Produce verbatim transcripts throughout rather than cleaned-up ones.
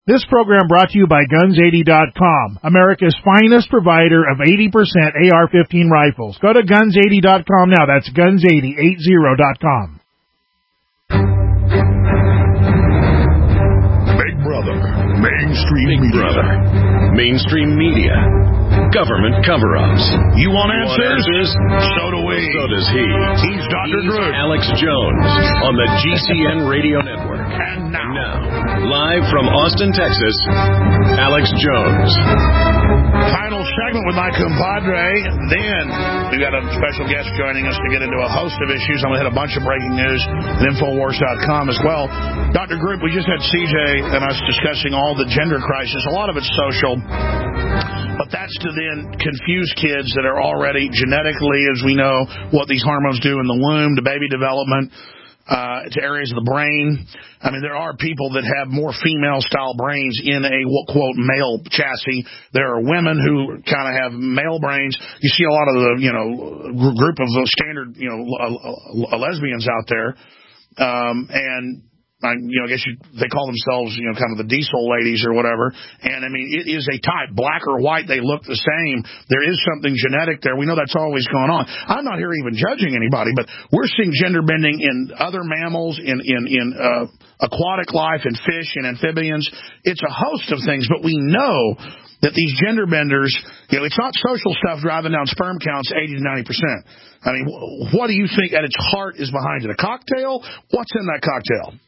This program brought to you by guns eighty dot com, America's finest provider of eighty percent A R fifteen rifles. Go to guns eighty dot com now. That's guns eighty dot com. Big Brother, mainstream Big media. Brother, mainstream media, government cover-ups. You want You answers? want answers? So do we. So does he. He's Doctor He's Drew. Alex Jones on the G C N Radio Network. And now, And now, live from Austin, Texas, Alex Jones. final segment with my compadre. Then we've got a special guest joining us to get into a host of issues. I'm going to hit a bunch of breaking news at Infowars dot com as well. Doctor Group, we just had C J and us discussing all the gender crisis. A lot of it's social. But that's to then confuse kids that are already genetically, as we know, what these hormones do in the womb, to baby development, uh, to areas of the brain. I mean, there are people that have more female-style brains in a, quote, male chassis. There are women who kind of have male brains. You see a lot of the, you know, group of those standard, you know, lesbians out there. Um, and... I, you know, I guess you, they call themselves, you know, kind of the diesel ladies or whatever. And, I mean, it is a type. Black or white, they look the same. There is something genetic there. We know that's always going on. I'm not here even judging anybody, but we're seeing gender bending in other mammals, in, in, in uh, aquatic life, in fish and amphibians. It's a host of things, but we know that these gender benders, you know, it's not social stuff driving down sperm counts eighty to ninety percent. I mean, what do you think at its heart is behind it? A cocktail? What's in that cocktail?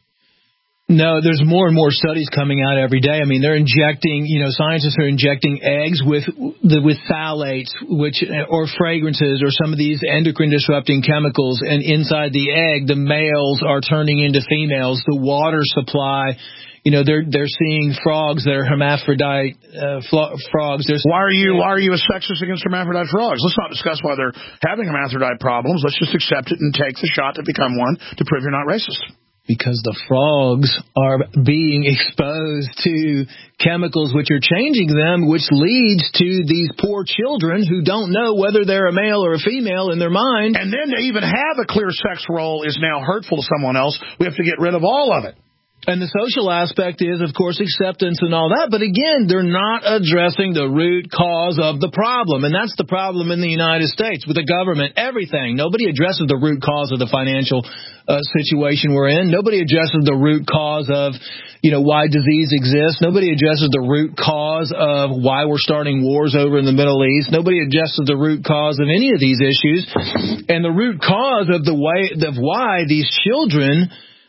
No, there's more and more studies coming out every day. I mean, they're injecting, you know, scientists are injecting eggs with the, with phthalates, which or fragrances or some of these endocrine disrupting chemicals, and inside the egg, the males are turning into females. The water supply, you know, they're they're seeing frogs that are hermaphrodite uh, flo- frogs. There's why are you why are you a sexist against hermaphrodite frogs? Let's not discuss why they're having hermaphrodite problems. Let's just accept it and take the shot to become one to prove you're not racist. Because the frogs are being exposed to chemicals which are changing them, which leads to these poor children who don't know whether they're a male or a female in their mind. And then to even have a clear sex role is now hurtful to someone else. We have to get rid of all of it. And the social aspect is, of course, acceptance and all that. But again, they're not addressing the root cause of the problem. And that's the problem in the United States with the government, everything. Nobody addresses the root cause of the financial uh, situation we're in. Nobody addresses the root cause of, you know, why disease exists. Nobody addresses the root cause of why we're starting wars over in the Middle East. Nobody addresses the root cause of any of these issues. And the root cause of the way of why these children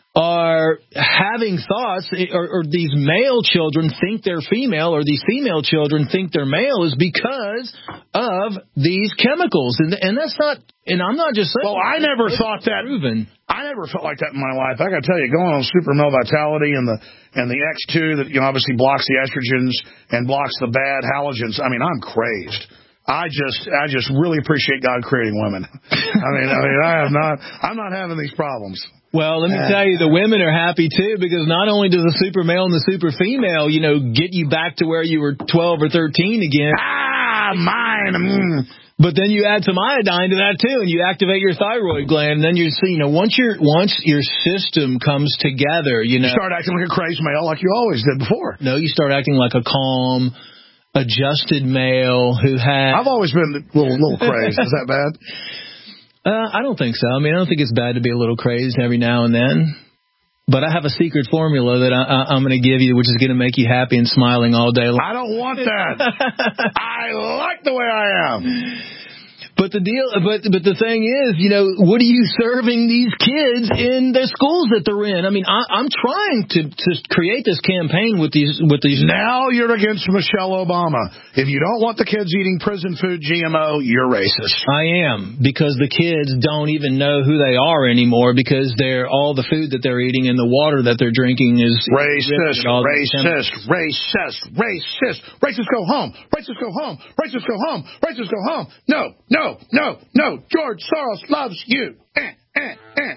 are having thoughts, or, or these male children think they're female, or these female children think they're male, is because of these chemicals. And and that's not, and I'm not just saying. Well, I never thought that. Proven. I never felt like that in my life. I got to tell you, going on Super Male Vitality and the and the X two that, you know, obviously blocks the estrogens and blocks the bad halogens. I mean, I'm crazed. I just, I just really appreciate God creating women. I mean, I mean, I have not, I'm not having these problems. Well, let me tell you, the women are happy too, because not only does the super male and the super female, you know, get you back to where you were twelve or thirteen again. Ah, mine. Mm. But then you add some iodine to that too, and you activate your thyroid gland. And then you see, you know, once your once your system comes together, you know, you start acting like a crazed male, like you always did before. No, you start acting like a calm, adjusted male who has. I've always been a little, little crazed. Is that bad? Uh, I don't think so. I mean, I don't think it's bad to be a little crazed every now and then. But I have a secret formula that I, I, I'm going to give you, which is going to make you happy and smiling all day long. I don't want that. I like the way I am. But the deal, but but the thing is, you know, what are you serving these kids in the schools that they're in? I mean, I, I'm trying to to create this campaign with these with these. Now you're against Michelle Obama. If you don't want the kids eating prison food G M O, you're racist. I am, because the kids don't even know who they are anymore, because they're all the food that they're eating and the water that they're drinking is racist, racist, racist, racist. Racists go home. Racists go home. Racists go home. Racists go home. No, no. No, no, no. George Soros loves you. Eh, eh, eh.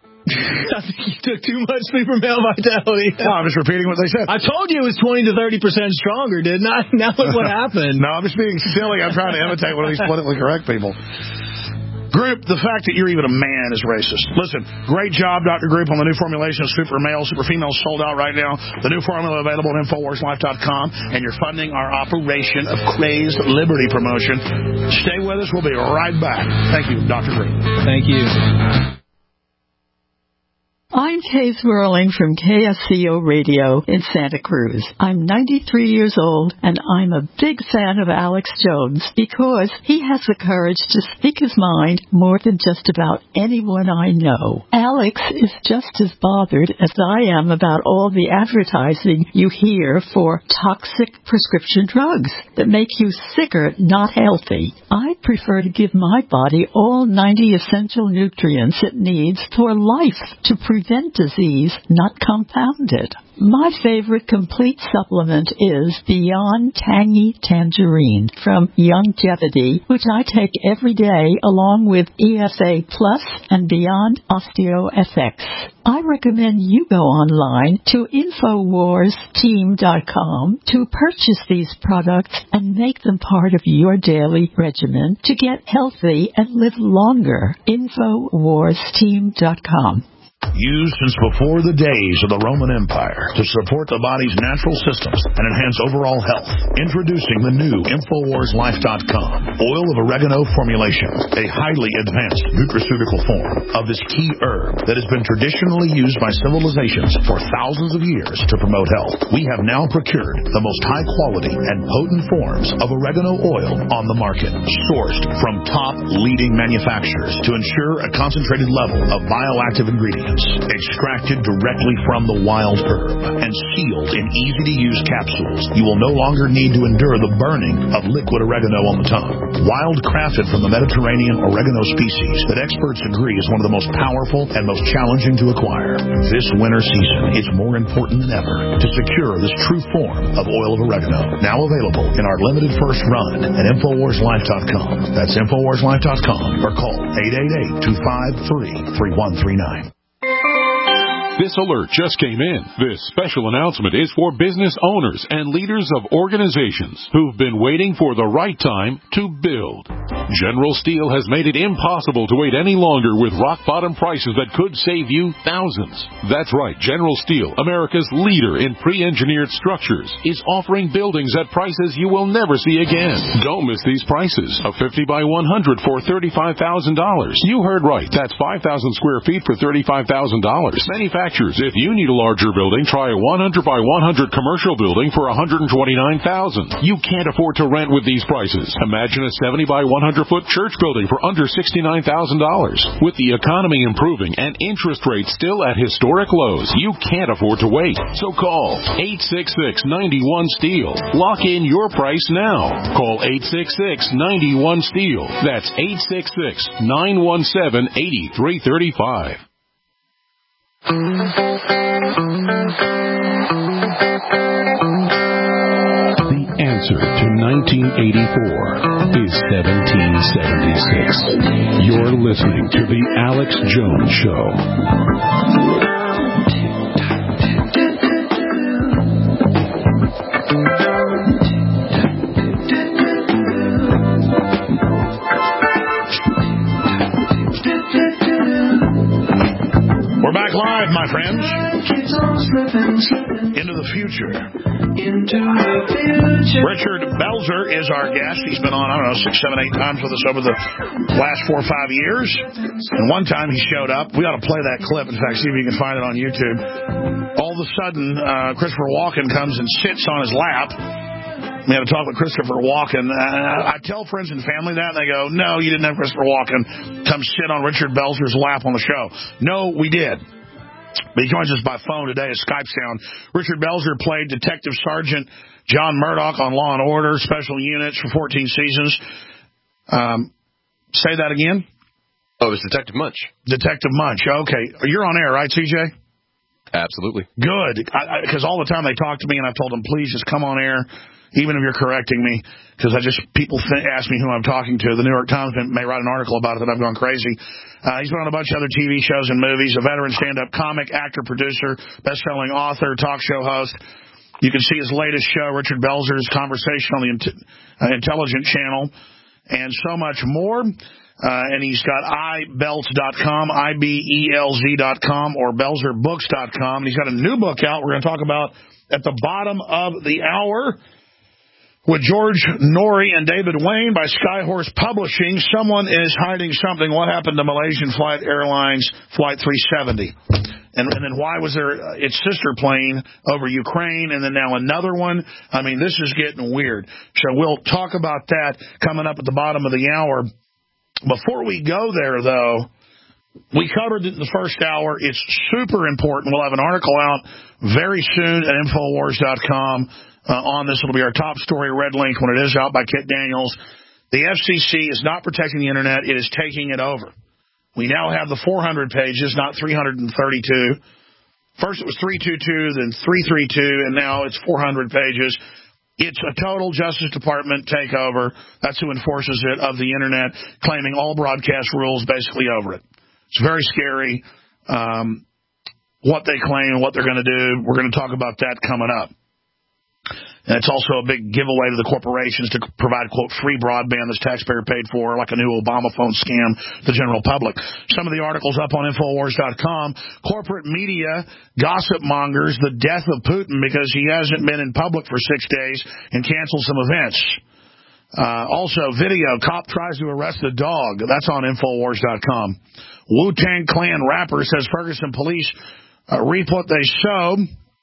I think you took too much super male vitality. No, I'm just repeating what they said. I told you it was twenty to thirty percent stronger, didn't I? Now look what happened. No, I'm just being silly. I'm trying to imitate one of these politically correct people. Group, the fact that you're even a man is racist. Listen, great job, Doctor Group, on the new formulation of Super Male. Super Female sold out right now. The new formula available at Infowars Life dot com, and you're funding our operation of Crazed Liberty promotion. Stay with us. We'll be right back. Thank you, Doctor Group. Thank you. I'm Kay Swirling from K S C O Radio in Santa Cruz. I'm ninety-three years old, and I'm a big fan of Alex Jones because he has the courage to speak his mind more than just about anyone I know. Alex is just as bothered as I am about all the advertising you hear for toxic prescription drugs that make you sicker, not healthy. I prefer to give my body all ninety essential nutrients it needs for life to prevent disease, not compound it. My favorite complete supplement is Beyond Tangy Tangerine from Youngevity, which I take every day along with E F A Plus and Beyond OsteoFX. I recommend you go online to Infowars Team dot com to purchase these products and make them part of your daily regimen to get healthy and live longer. Infowars Team dot com. Used since before the days of the Roman Empire to support the body's natural systems and enhance overall health. Introducing the new Infowars Life dot com oil of oregano formulation, a highly advanced nutraceutical form of this key herb that has been traditionally used by civilizations for thousands of years to promote health. We have now procured the most high quality and potent forms of oregano oil on the market, sourced from top leading manufacturers to ensure a concentrated level of bioactive ingredients. Extracted directly from the wild herb and sealed in easy-to-use capsules, you will no longer need to endure the burning of liquid oregano on the tongue. Wild crafted from the Mediterranean oregano species that experts agree is one of the most powerful and most challenging to acquire. This winter season, it's more important than ever to secure this true form of oil of oregano. Now available in our limited first run at Infowars Life dot com. That's Infowars Life dot com or call eight eight eight, two five three, three one three nine. This alert just came in. This special announcement is for business owners and leaders of organizations who've been waiting for the right time to build. General Steel has made it impossible to wait any longer with rock-bottom prices that could save you thousands. That's right. General Steel, America's leader in pre-engineered structures, is offering buildings at prices you will never see again. Don't miss these prices. A fifty by one hundred for thirty-five thousand dollars. You heard right. That's five thousand square feet for thirty-five thousand dollars. Manufacturers, if you need a larger building, try a one hundred by one hundred commercial building for one hundred twenty-nine thousand dollars. You can't afford to rent with these prices. Imagine a seventy by one hundred foot church building for under sixty-nine thousand dollars. With the economy improving and interest rates still at historic lows, you can't afford to wait. So call eight six six, nine one, STEEL. Lock in your price now. Call eight six six, nine one, STEEL. That's eight six six, nine one seven, eight three three five. The answer to nineteen eighty-four is seventeen seventy-six. You're listening to The Alex Jones Show. We're back live, my friends. Into the future. Into the future. Richard Belzer is our guest. He's been on, I don't know, six, seven, eight times with us over the last four or five years. And one time he showed up. We ought to play that clip. In fact, see if you can find it on YouTube. All of a sudden, uh, Christopher Walken comes and sits on his lap. We had a talk with Christopher Walken. Uh, I tell friends and family that, and they go, no, you didn't have Christopher Walken come sit on Richard Belzer's lap on the show. No, we did. But he joins us by phone today as Skype sound. Richard Belzer played Detective Sergeant John Murdoch on Law and Order, Special Units for fourteen seasons. Um, say that again? Oh, it was Detective Munch. Detective Munch. Okay. You're on air, right, C J? Absolutely. Good. Because all the time they talk to me, and I've told them, please just come on air, even if you're correcting me, because I just people th- ask me who I'm talking to. The New York Times may write an article about it that I've gone crazy. Uh, he's been on a bunch of other T V shows and movies, a veteran stand-up comic, actor, producer, best-selling author, talk show host. You can see his latest show, Richard Belzer's Conversation, on the Int- uh, Intelligent Channel. and so much more. Uh, and he's got i belz dot com, I B E L Z dot com, or belzer books dot com. And he's got a new book out we're going to talk about at the bottom of the hour with George Norrie and David Wayne by Skyhorse Publishing. Someone is hiding something. What happened to Malaysian Flight Airlines Flight three seventy? And, and then why was there uh, its sister plane over Ukraine and then now another one? I mean, this is getting weird. So we'll talk about that coming up at the bottom of the hour. Before we go there, though, we covered it in the first hour. It's super important. We'll have an article out very soon at Infowars dot com uh, on this. It'll be our top story, red link, when it is out by Kit Daniels. The F C C is not protecting the Internet. It is taking it over. We now have the four hundred pages, not three hundred thirty-two. First it was three twenty-two, then three thirty-two, and now it's four hundred pages. It's a total Justice Department takeover. That's who enforces it, of the Internet, claiming all broadcast rules basically over it. It's very scary um, what they claim and what they're going to do. We're going to talk about that coming up. And it's also a big giveaway to the corporations to provide, quote, free broadband that's taxpayer paid for, like a new Obama phone scam to the general public. Some of the articles up on Infowars dot com. Corporate media, gossip mongers, the death of Putin because he hasn't been in public for six days and canceled some events. Uh, also, video, cop tries to arrest a dog. That's on Infowars dot com. Wu-Tang Clan rapper says Ferguson police uh, reap what they sow.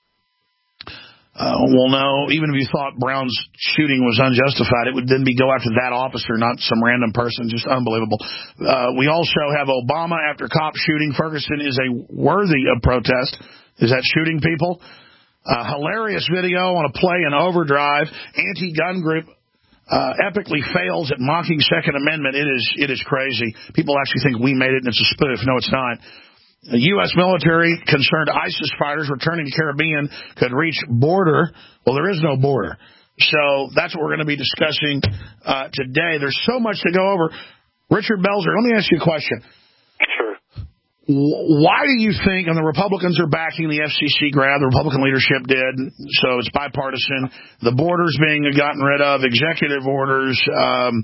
Uh, well, no, even if you thought Brown's shooting was unjustified, it would then be go after that officer, not some random person. Just unbelievable. Uh, we also have Obama after cop shooting. Ferguson is a worthy of protest. Is that shooting people? Uh, hilarious video on a play in Overdrive. Anti-gun group uh, epically fails at mocking Second Amendment. It is it is crazy. People actually think we made it and it's a spoof. No, it's not. The U S military concerned ISIS fighters returning to Caribbean could reach border. Well, there is no border. So that's what we're going to be discussing uh, today. There's so much to go over. Richard Belzer, let me ask you a question. Sure. Why do you think, and the Republicans are backing the F C C grab, the Republican leadership did, so it's bipartisan, the borders being gotten rid of, executive orders, um,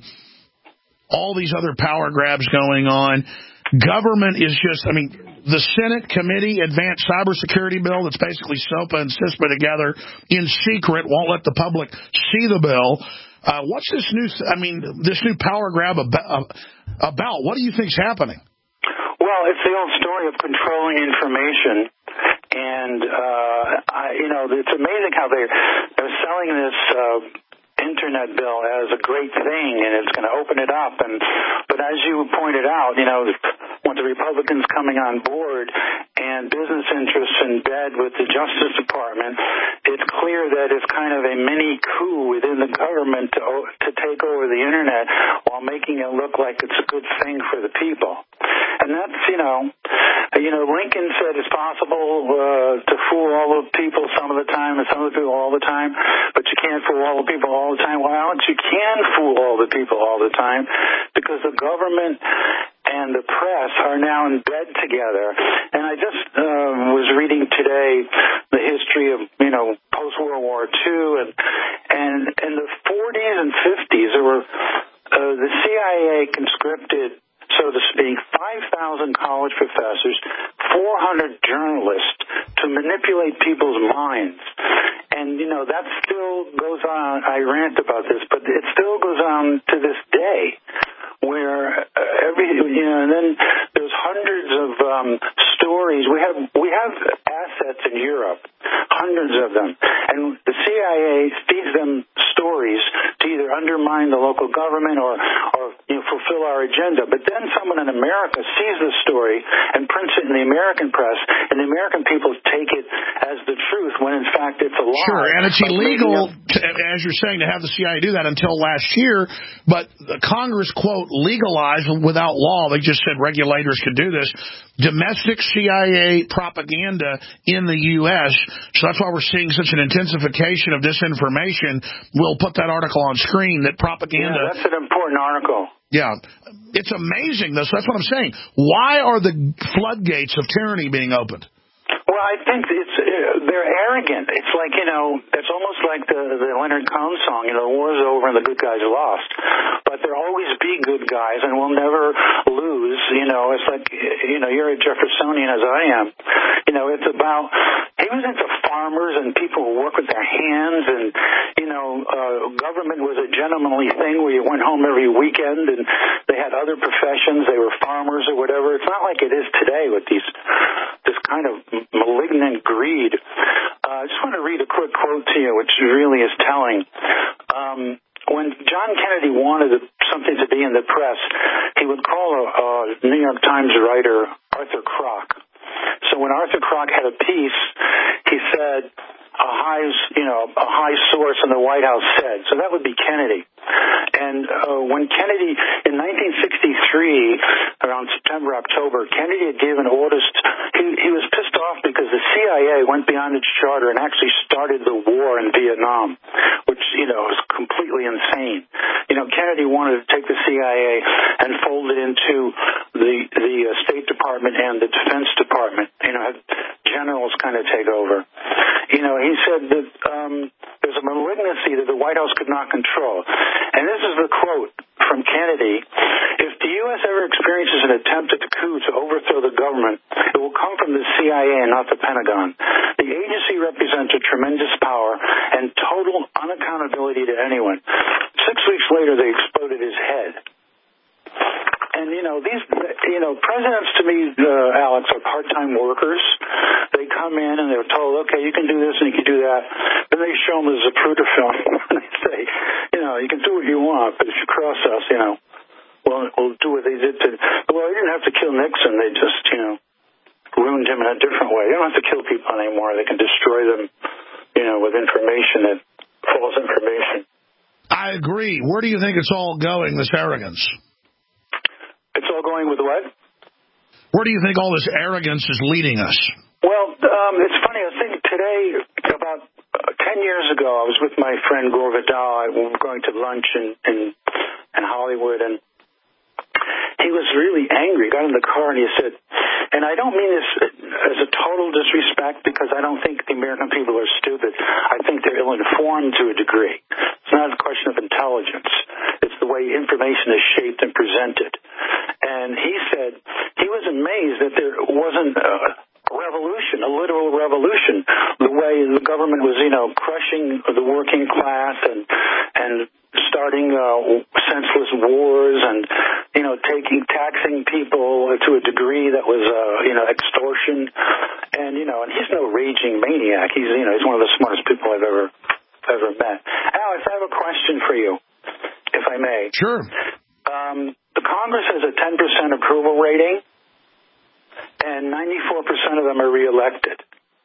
all these other power grabs going on. Government is just, I mean, the Senate committee advanced cybersecurity bill that's basically SOPA and CISPA together in secret, won't let the public see the bill. Uh, what's this new, I mean, this new power grab about, about? What do you think's happening? Well, it's the old story of controlling information. And, uh, I, you know, it's amazing how they're, they're selling this, uh, Internet bill as a great thing, and it's going to open it up. And but as you pointed out, you know, with the Republicans coming on board and business interests in bed with the Justice Department, it's clear that it's kind of a mini coup within the government to, to take over the Internet while making it look like it's a good thing for the people. And that's, you know, you know, Lincoln said it's possible uh, to fool all the people some of the time and some of the people all the time, but you can't fool all the people all the time. Well, Alex, you can fool all the people all the time because the government and the press are now in bed together. And I just uh, was reading today the history of, you know, post-World War Two, and and in the forties and fifties, there were uh, the C I A conscripted, so to speak, five thousand college professors, four hundred journalists to manipulate people's minds. And, you know, that still goes on. I rant about this, but it still goes on to this day, where uh, every, you know, and then there's hundreds of um, stories. We have, we have assets in Europe, hundreds of them. And the C I A feeds them stories to either undermine the local government or, or you know, fulfill our agenda. But then someone in America sees the story and prints it in the American press, and the American people take it as the truth when, in fact, it's a lie. Sure, and it's illegal, to, as you're saying, to have the C I A do that until last year. But Congress, quote, legalized without law. They just said regulators could do this. Domestic C I A propaganda in the U S So that's why we're seeing such an intensification of disinformation. We'll put that article on screen, that propaganda. Yeah, that's an important article. Yeah. It's amazing, though. So that's what I'm saying. Why are the floodgates of tyranny being opened? Well, I think it's uh, they're arrogant. It's like, you know, it's almost like the, the Leonard Cohen song, you know, the war's over and the good guys are lost. But there'll always be good guys and we'll never lose, you know. It's like, you know, you're a Jeffersonian as I am. You know, it's about, he was into farmers and people who work with their hands and, you know, uh, government was a gentlemanly thing where you went home every weekend and they had other professions. They were farmers or whatever. It's not like it is today with these, this kind of malignant greed. Uh, I just want to read a quick quote to you, which really is telling. Um, when John Kennedy wanted something to be in the press, he would call a, a New York Times writer, Arthur Kroc. So when Arthur Kroc had a piece, he said, a high, you know, a high source in the White House said. So that would be Kennedy. And uh, when Kennedy, in nineteen sixty-three, around September, October, Kennedy had given orders. To, he, he was pissed off because the C I A went beyond its charter and actually started the war in Vietnam, which, you know, is completely insane. You know, Kennedy wanted to take the C I A and fold it into the the uh, State Department and the Defense Department. You know, have generals kind of take over. You know, he said that um, there's a malignancy that the White House could not control. And this is the quote from Kennedy. If the U S ever experiences an attempt at the coup to overthrow the government, it will come from the C I A and not the Pentagon. The agency represents a tremendous power and total unaccountability to anyone. Six weeks later, they exploded his head. And, you know, these, you know, presidents to me, uh, Alex, are part-time workers. They come in and they're told, okay, you can do this and you can do that. Then they show them the Zapruder film. And they say, you know, you can do what you want, but if you cross us, you know, we'll, we'll do what they did to, well, they didn't have to kill Nixon. They just, you know, ruined him in a different way. They don't have to kill people anymore. They can destroy them, you know, with information, that false information. I agree. Where do you think it's all going, this arrogance? It's all going with what? Where do you think all this arrogance is leading us? Well, um, it's funny. I think today, about uh, ten years ago, I was with my friend Gore Vidal. We were going to lunch in, in, in Hollywood, and he was really angry. He got in the car, and he said, and I don't mean this as a total disrespect because I don't think the American people are stupid. I think they're ill-informed to a degree. It's not a question of intelligence. It's the way information is shaped and presented. And he said he was amazed that there wasn't a revolution, a literal revolution, the way the government was, you know, crushing the working class and and starting uh, senseless wars and, you know, taking, taxing people to a degree that was, uh, you know, extortion. And, you know, and he's no raging maniac. He's, you know, he's one of the smartest people I've ever, ever met. Alex, I have a question for you, if I may. Sure. Um, the Congress has a ten percent approval rating, and ninety-four percent of them are reelected.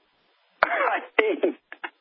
I mean,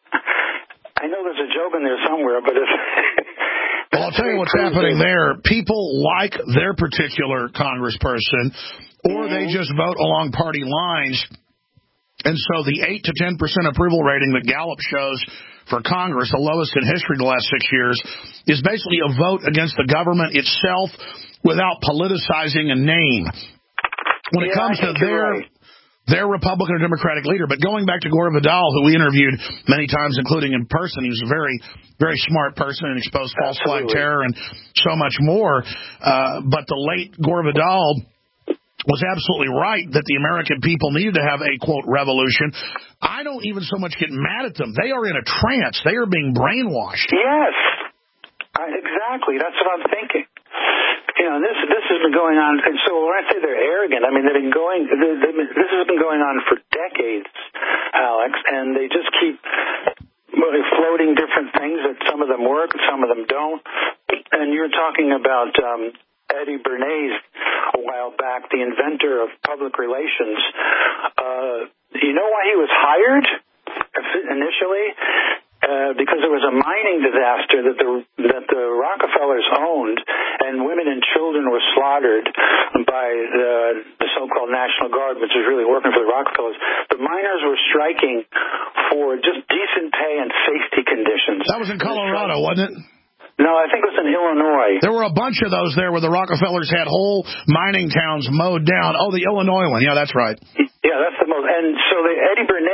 I know there's a joke in there somewhere, but if... Well, I'll tell you what's happening there. People like their particular congressperson, or mm-hmm. they just vote along party lines. And so the eight to ten percent approval rating that Gallup shows for Congress, the lowest in history the last six years, is basically a vote against the government itself without politicizing a name. When yeah, it comes to their... Right. Their Republican or Democratic leader. But going back to Gore Vidal, who we interviewed many times, including in person, he was a very, very smart person and exposed false flag terror and so much more. Uh, but the late Gore Vidal was absolutely right that the American people needed to have a, quote, revolution. I don't even so much get mad at them. They are in a trance. They are being brainwashed. Yes, uh, exactly. That's what I'm thinking. You know, this this has been going on, and so when I say they're arrogant, I mean they've been going. They've been, this has been going on for decades, Alex, and they just keep floating different things. That some of them work, some of them don't. And you're talking about um, Eddie Bernays a while back, the inventor of public relations. Uh, you know why he was hired initially? Uh, because there was a mining disaster that the that the Rockefellers owned, and women and children were slaughtered by the, the so-called National Guard, which is really working for the Rockefellers. The miners were striking for just decent pay and safety conditions. That was in Colorado, wasn't it? No, I think it was in Illinois. There were a bunch of those there where the Rockefellers had whole mining towns mowed down. Oh, the Illinois one. Yeah, that's right. Yeah, that's the most. And so the Eddie Bernays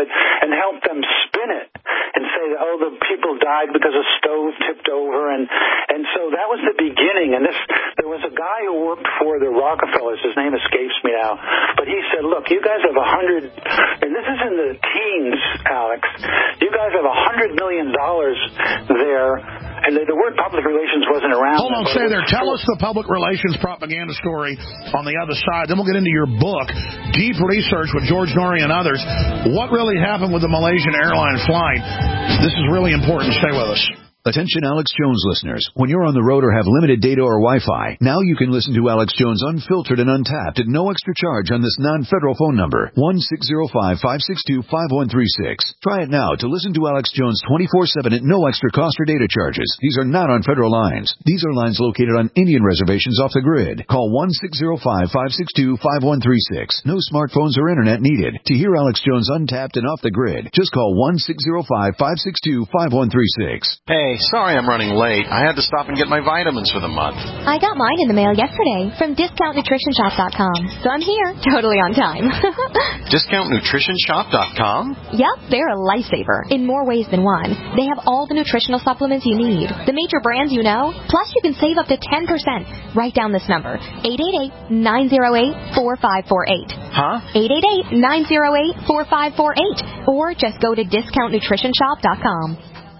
could and help them spin it and say, oh, the people died because a stove tipped over. And, and so that was the beginning. And this, there was a guy who worked for the Rockefellers. His name escapes me now. But he said, look, you guys have a hundred, and this is in the teens, Alex. You guys have a hundred million dollars there. And the, the word public relations wasn't around. Hold on, stay there. Tell us the public relations propaganda story on the other side. Then we'll get into your book, Deep Research with George Noory and others. What really happened with the Malaysian Airlines flight? This is really important. Stay with us. Attention Alex Jones listeners. When you're on the road or have limited data or Wi-Fi, now you can listen to Alex Jones unfiltered and untapped at no extra charge on this non-federal phone number, one six zero five, five six two, five one three six. Try it now to listen to Alex Jones twenty-four seven at no extra cost or data charges. These are not on federal lines. These are lines located on Indian reservations off the grid. Call one six zero five, five six two, five one three six. No smartphones or internet needed. To hear Alex Jones untapped and off the grid, just call one six zero five, five six two, five one three six. Hey, sorry I'm running late. I had to stop and get my vitamins for the month. I got mine in the mail yesterday from discount nutrition shop dot com, so I'm here, totally on time. discount nutrition shop dot com? Yep, they're a lifesaver in more ways than one. They have all the nutritional supplements you need, the major brands you know, plus you can save up to ten percent. Write down this number, eight eight eight, nine zero eight, four five four eight. Huh? eight eight eight, nine zero eight, four five four eight. Or just go to discount nutrition shop dot com.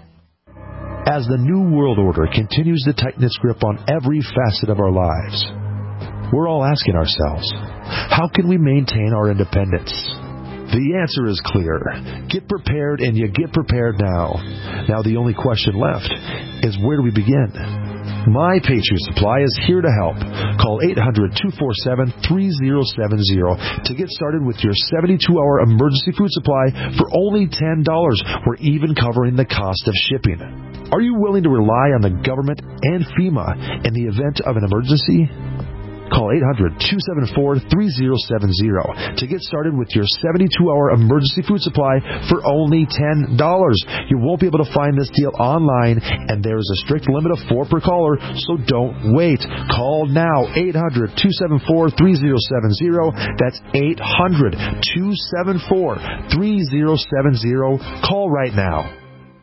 As the New World Order continues to tighten its grip on every facet of our lives, we're all asking ourselves, how can we maintain our independence? The answer is clear. Get prepared, and you get prepared now. Now the only question left is, where do we begin? My Patriot Supply is here to help. Call eight hundred, two four seven, three zero seven zero to get started with your seventy-two hour emergency food supply for only ten dollars. We're even covering the cost of shipping. Are you willing to rely on the government and FEMA in the event of an emergency? Call eight hundred, two seven four, three zero seven zero to get started with your seventy-two hour emergency food supply for only ten dollars. You won't be able to find this deal online, and there is a strict limit of four per caller, so don't wait. Call now, eight hundred, two seven four, three zero seven zero. That's eight hundred, two seven four, three zero seven zero. Call right now.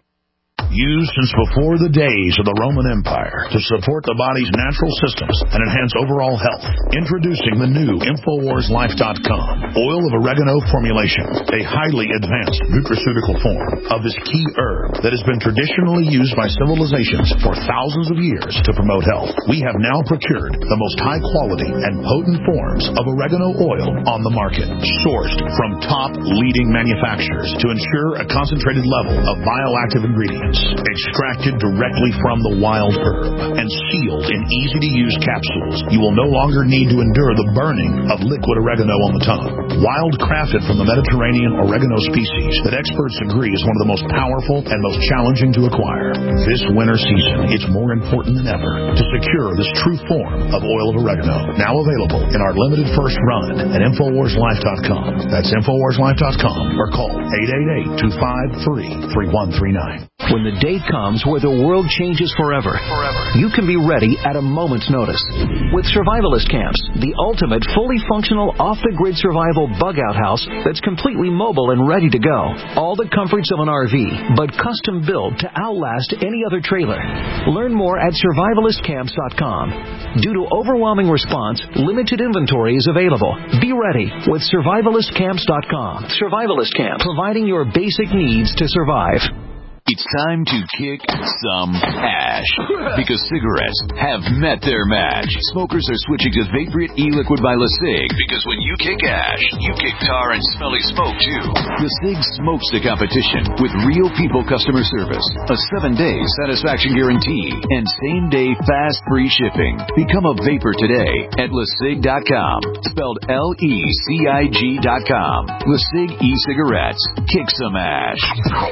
Used since before the days of the Roman Empire to support the body's natural systems and enhance overall health. Introducing the new Infowars Life dot com oil of oregano formulation, a highly advanced nutraceutical form of this key herb that has been traditionally used by civilizations for thousands of years to promote health. We have now procured the most high quality and potent forms of oregano oil on the market, sourced from top leading manufacturers to ensure a concentrated level of bioactive ingredients. Extracted directly from the wild herb and sealed in easy-to-use capsules, you will no longer need to endure the burning of liquid oregano on the tongue. Wild crafted from the Mediterranean oregano species that experts agree is one of the most powerful and most challenging to acquire. This winter season, it's more important than ever to secure this true form of oil of oregano. Now available in our limited first run at Infowars Life dot com. That's Infowars Life dot com or call eight eight eight, two five three, three one three nine. When the day comes where the world changes forever, forever, you can be ready at a moment's notice. With Survivalist Camps, the ultimate fully functional off-the-grid survival bug-out house that's completely mobile and ready to go. All the comforts of an R V, but custom built to outlast any other trailer. Learn more at survivalist camps dot com. Due to overwhelming response, limited inventory is available. Be ready with survivalist camps dot com. Survivalist Camp, providing your basic needs to survive. It's time to kick some ash, because cigarettes have met their match. Smokers are switching to Vaporite e-liquid by LeSig, because when you kick ash, you kick tar and smelly smoke too. LeSig smokes the competition with real people customer service, a seven-day satisfaction guarantee, and same-day fast free shipping. Become a vapor today at LeSig dot com, spelled L E C I G dot com. LeSig e-cigarettes. Kick some ash.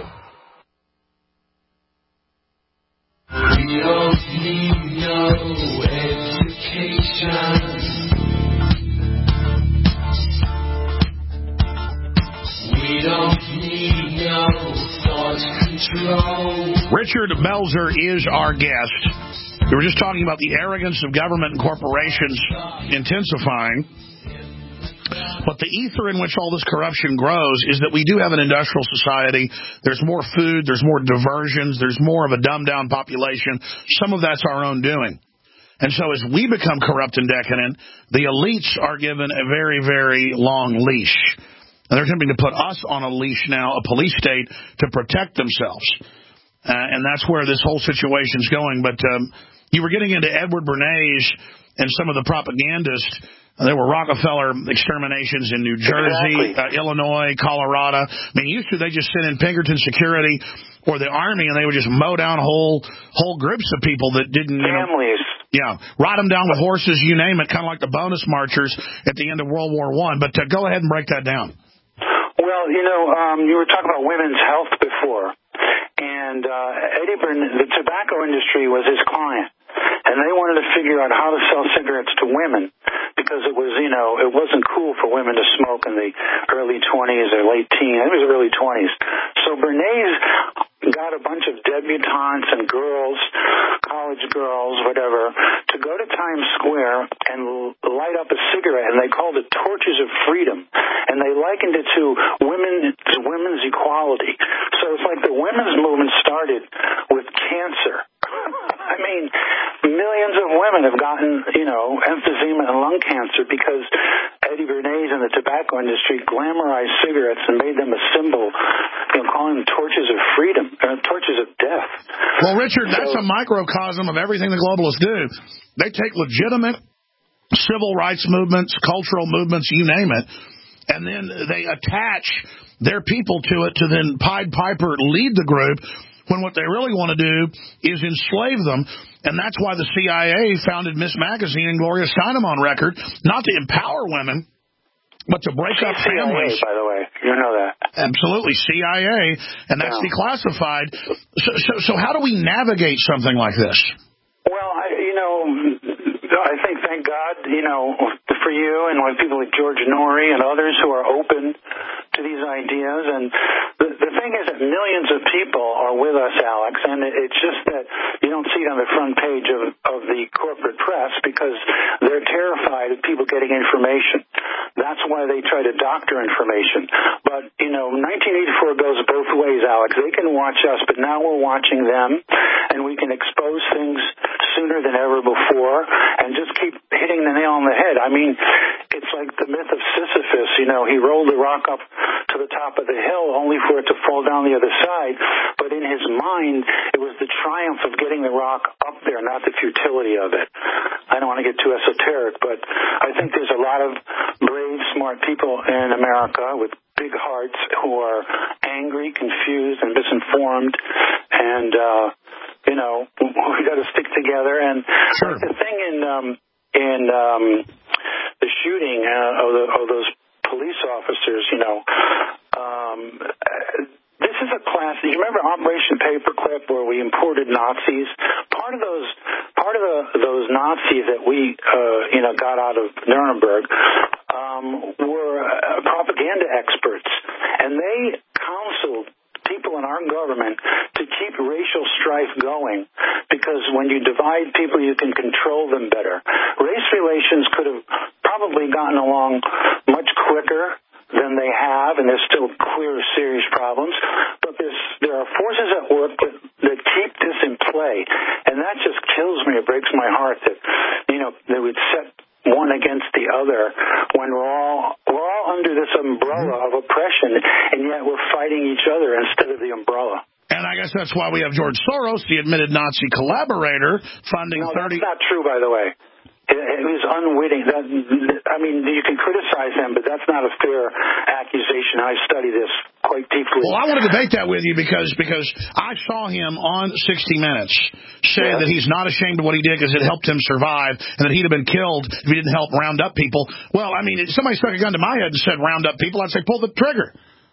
We don't need no education. We don't need no thought control. Richard Belzer is our guest. We were just talking about the arrogance of government and corporations intensifying. But the ether in which all this corruption grows is that we do have an industrial society. There's more food. There's more diversions. There's more of a dumbed-down population. Some of that's our own doing. And so as we become corrupt and decadent, the elites are given a very, very long leash. And they're attempting to put us on a leash now, a police state, to protect themselves. Uh, and that's where this whole situation's going. But um, you were getting into Edward Bernays and some of the propagandists. There were Rockefeller exterminations in New Jersey, exactly. uh, Illinois, Colorado. I mean, used to they just sent in Pinkerton Security or the Army, and they would just mow down whole whole groups of people that didn't, you families. know, yeah, ride them down with horses, you name it, kind of like the bonus marchers at the end of World War One. But uh, go ahead and break that down. Well, you know, um, you were talking about women's health before, and uh, Eddie Bern, the tobacco industry was his client. And they wanted to figure out how to sell cigarettes to women because it was, you know, it wasn't cool for women to smoke in the early twenties or late teens. It was early twenties. So Bernays got a bunch of debutantes and girls, college girls, whatever, to go to Times Square and light up a cigarette, and they called it Torches of Freedom. And they likened it to women, to women's equality. So it's like the women's movement started with cancer. I mean, millions of women have gotten, you know, emphysema and lung cancer because Eddie Bernays and the tobacco industry glamorized cigarettes and made them a symbol, you know, calling them torches of freedom, uh, torches of death. Well, Richard, that's so, a microcosm of everything the globalists do. They take legitimate civil rights movements, cultural movements, you name it, and then they attach their people to it to then Pied Piper lead the group, when what they really want to do is enslave them. And that's why the C I A founded Miss Magazine and Gloria Steinem on record, not to empower women, but to break up families. C I A, by the way. You know that. Absolutely, C I A, and that's yeah. declassified. So, so, so how do we navigate something like this? Well, I, you know, I think, thank God, you know, for you and with people like George Norrie and others who are open to these ideas. And the, the thing is that millions of people are with us, Alex, and it's just that you don't see it on the front page of, of the corporate press because they're terrified of people getting information. That's why they try to doctor information. But, you know, nineteen eighty-four goes both ways, Alex. They can watch us, but now we're watching them, and we can expose things sooner than ever before and just keep hitting the nail on the head. I mean, it's like the myth of Sisyphus. You know, he rolled the rock up to the top of the hill only for it to fall down the other side. But in his mind, it was the triumph of getting the rock up there, not the futility of it. I don't want to get too esoteric, but I think there's a lot of brave, smart people in America with big hearts who are angry, confused, and misinformed. And, uh, you know, we got to stick together. And sure. the thing in um, in um, the shooting uh, of, the, of those police officers, you know, um, this is a class. Do you remember Operation Paperclip, where we imported Nazis? Part of those, part of the, those Nazis that we, uh, you know, got out of Nuremberg um, were uh, propaganda experts, and they counseled people in our government to keep racial strife going, because when you divide people, you can control them better. Race relations could have probably gotten along much quicker than they have, and there's still clear, serious problems. But there's, there are forces at work that, that keep this in play, and that just kills me. It breaks my heart that, you know, they would set one against the other when we're all we're all under this umbrella of oppression, and yet we're fighting each other instead of the umbrella. And I guess that's why we have George Soros, the admitted Nazi collaborator, funding no, thirty. That's not true, by the way. It, it was unwitting. That, I mean, you can criticize him, but that's not a fair accusation. I study this quite deeply. Well, I want to debate that with you because because I saw him on sixty minutes say yes. that he's not ashamed of what he did because it helped him survive, and that he'd have been killed if he didn't help round up people. Well, I mean, if somebody stuck a gun to my head and said round up people, I'd say pull the trigger.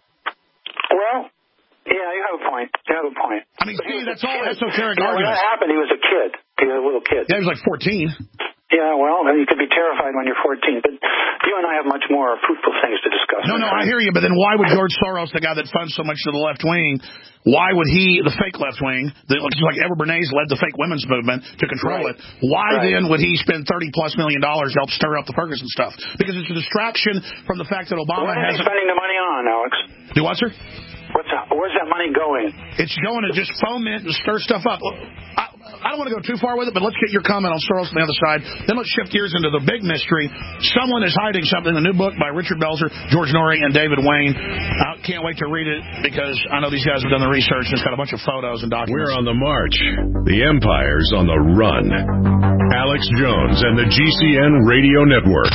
Well, yeah, you have a point. You have a point. I mean, gee, that's all esoteric yeah, arguments. When that happened, he was a kid. He was a little kid. Yeah, he was like fourteen. Yeah, well, you could be terrified when you're fourteen, but you and I have much more fruitful things to discuss. No, no, I hear you, but then why would George Soros, the guy that funds so much to the left wing, why would he, the fake left wing, that looks like Ever Bernays led the fake women's movement to control right. it, why right. then would he spend thirty plus million dollars to help stir up the Ferguson stuff? Because it's a distraction from the fact that Obama what hasn't... What is he spending the money on, Alex? Do what, sir? What's that, where's that money going? It's going to just foment and stir stuff up. I, I don't want to go too far with it, but let's get your comment on Soros on the other side. Then let's shift gears into the big mystery. Someone is hiding something. A new book by Richard Belzer, George Norrie, and David Wayne. I can't wait to read it because I know these guys have done the research. It's got a bunch of photos and documents. We're on the march. The Empire's on the run. Alex Jones and the G C N Radio Network.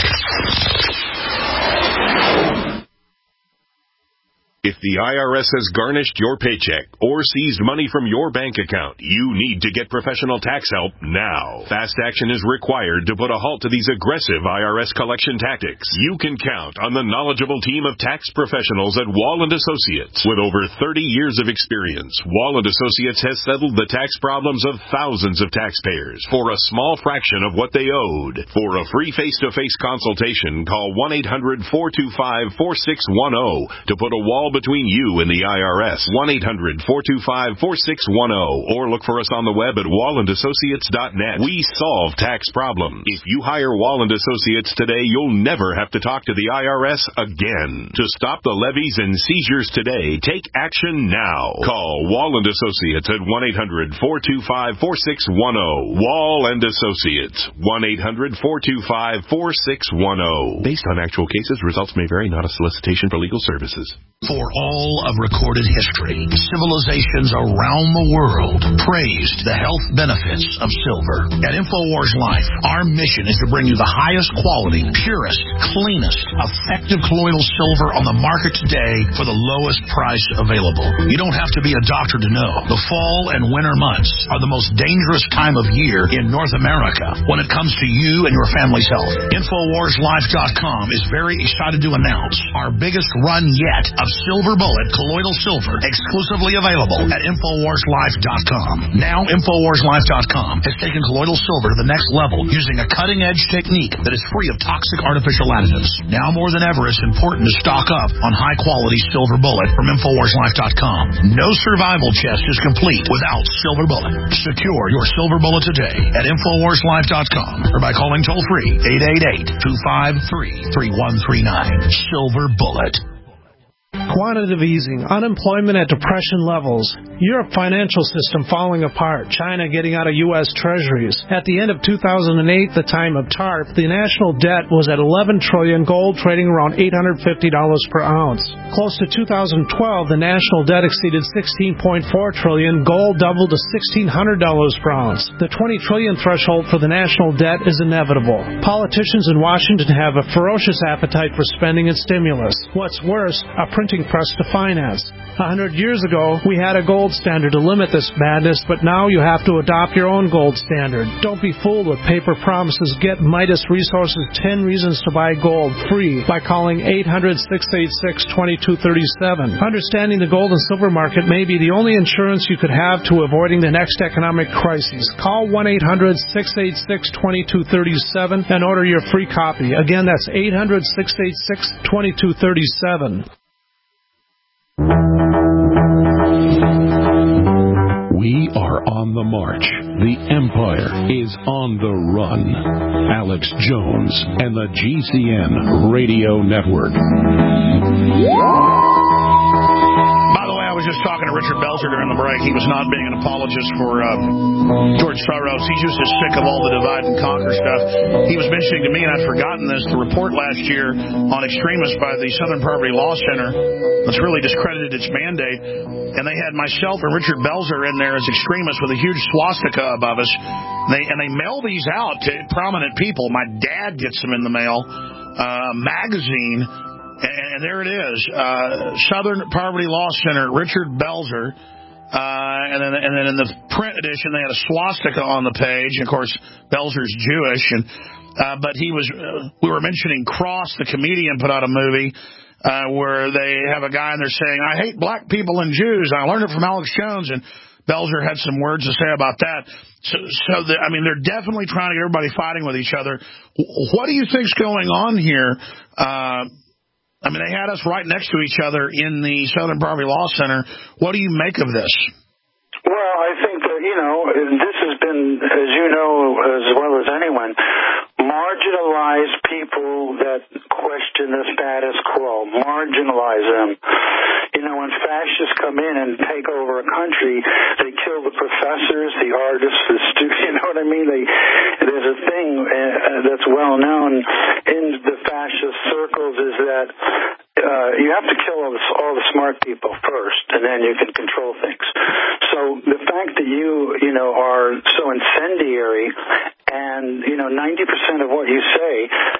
If the I R S has garnished your paycheck or seized money from your bank account, you need to get professional tax help now. Fast action is required to put a halt to these aggressive I R S collection tactics. You can count on the knowledgeable team of tax professionals at Wall and Associates. With over thirty years of experience, Wall and Associates has settled the tax problems of thousands of taxpayers for a small fraction of what they owed. For a free face-to-face consultation, call one eight hundred four two five four six one zero to put a wall between you and the I R S. one eight hundred four two five four six one zero or look for us on the web at wall and associates dot net. We solve tax problems. If you hire Wall and Associates today, you'll never have to talk to the I R S again. To stop the levies and seizures today, take action now. Call Wall and Associates at one eight hundred four two five four six one zero. Wall and Associates, one eight hundred four two five four six one zero. Based on actual cases, results may vary, not a solicitation for legal services. For all of recorded history, civilizations around the world praised the health benefits of silver. At InfoWars Life, our mission is to bring you the highest quality, purest, cleanest, effective colloidal silver on the market today for the lowest price available. You don't have to be a doctor to know. The fall and winter months are the most dangerous time of year in North America when it comes to you and your family's health. InfoWars Life dot com is very excited to announce our biggest run yet of Silver Bullet colloidal silver, exclusively available at InfoWars Life dot com. Now InfoWars Life dot com has taken colloidal silver to the next level using a cutting-edge technique that is free of toxic artificial additives. Now more than ever, it's important to stock up on high-quality Silver Bullet from InfoWars Life dot com. No survival chest is complete without Silver Bullet. Secure your Silver Bullet today at InfoWars Life dot com or by calling toll-free eight eight eight, two five three, three one three nine. Silver Bullet. Quantitative easing, unemployment at depression levels, Europe financial system falling apart, China getting out of U S treasuries. At the end of two thousand eight, the time of TARP, the national debt was at eleven trillion dollars, gold trading around eight hundred fifty dollars per ounce. Close to two thousand twelve, the national debt exceeded sixteen point four trillion dollars, gold doubled to sixteen hundred dollars per ounce. The twenty trillion dollars threshold for the national debt is inevitable. Politicians in Washington have a ferocious appetite for spending and stimulus. What's worse, a printing press to finance. A hundred years ago, we had a gold standard to limit this madness, but now you have to adopt your own gold standard. Don't be fooled with paper promises. Get Midas Resources ten Reasons to Buy Gold free by calling eight hundred, six eight six, two two three seven. Understanding the gold and silver market may be the only insurance you could have to avoiding the next economic crisis. Call one eight hundred, six eight six, two two three seven and order your free copy. Again, that's eight hundred, six eight six, two two three seven. We are on the march. The Empire is on the run. Alex Jones and the G C N Radio Network. By the way, I was just talking to Richard Belzer during the break. He was not being an apologist for uh, George Soros. He's just as sick of all the divide and conquer stuff. He was mentioning to me, and I'd forgotten this, the report last year on extremists by the Southern Poverty Law Center that's really discredited its mandate. And they had myself and Richard Belzer in there as extremists with a huge swastika above us. They, and they mail these out to prominent people. My dad gets them in the mail. Uh, magazine. And there it is. Uh, Southern Poverty Law Center, Richard Belzer. Uh, and then, and then in the print edition, they had a swastika on the page. Of course, Belzer's Jewish. And, uh, but he was, uh, we were mentioning Cross, the comedian, put out a movie. Uh, where they have a guy and they're saying, I hate black people and Jews. I learned it from Alex Jones. And Belzer had some words to say about that. So, so the, I mean, they're definitely trying to get everybody fighting with each other. What do you think's going on here? Uh, I mean, they had us right next to each other in the Southern Poverty Law Center. What do you make of this? Well, I think that, you know, this has been, as you know as well as anyone, marginalize people that question the status quo, marginalize them. You know, when fascists come in and take over a country, they kill the professors, the artists, the students, you know what I mean? They, there's a thing uh, that's well known in the fascist circles is that uh, you have to kill all the, all the smart people first, and then you can control things. So the fact that you, you know, are so incendiary and, you know, ninety percent of what you say,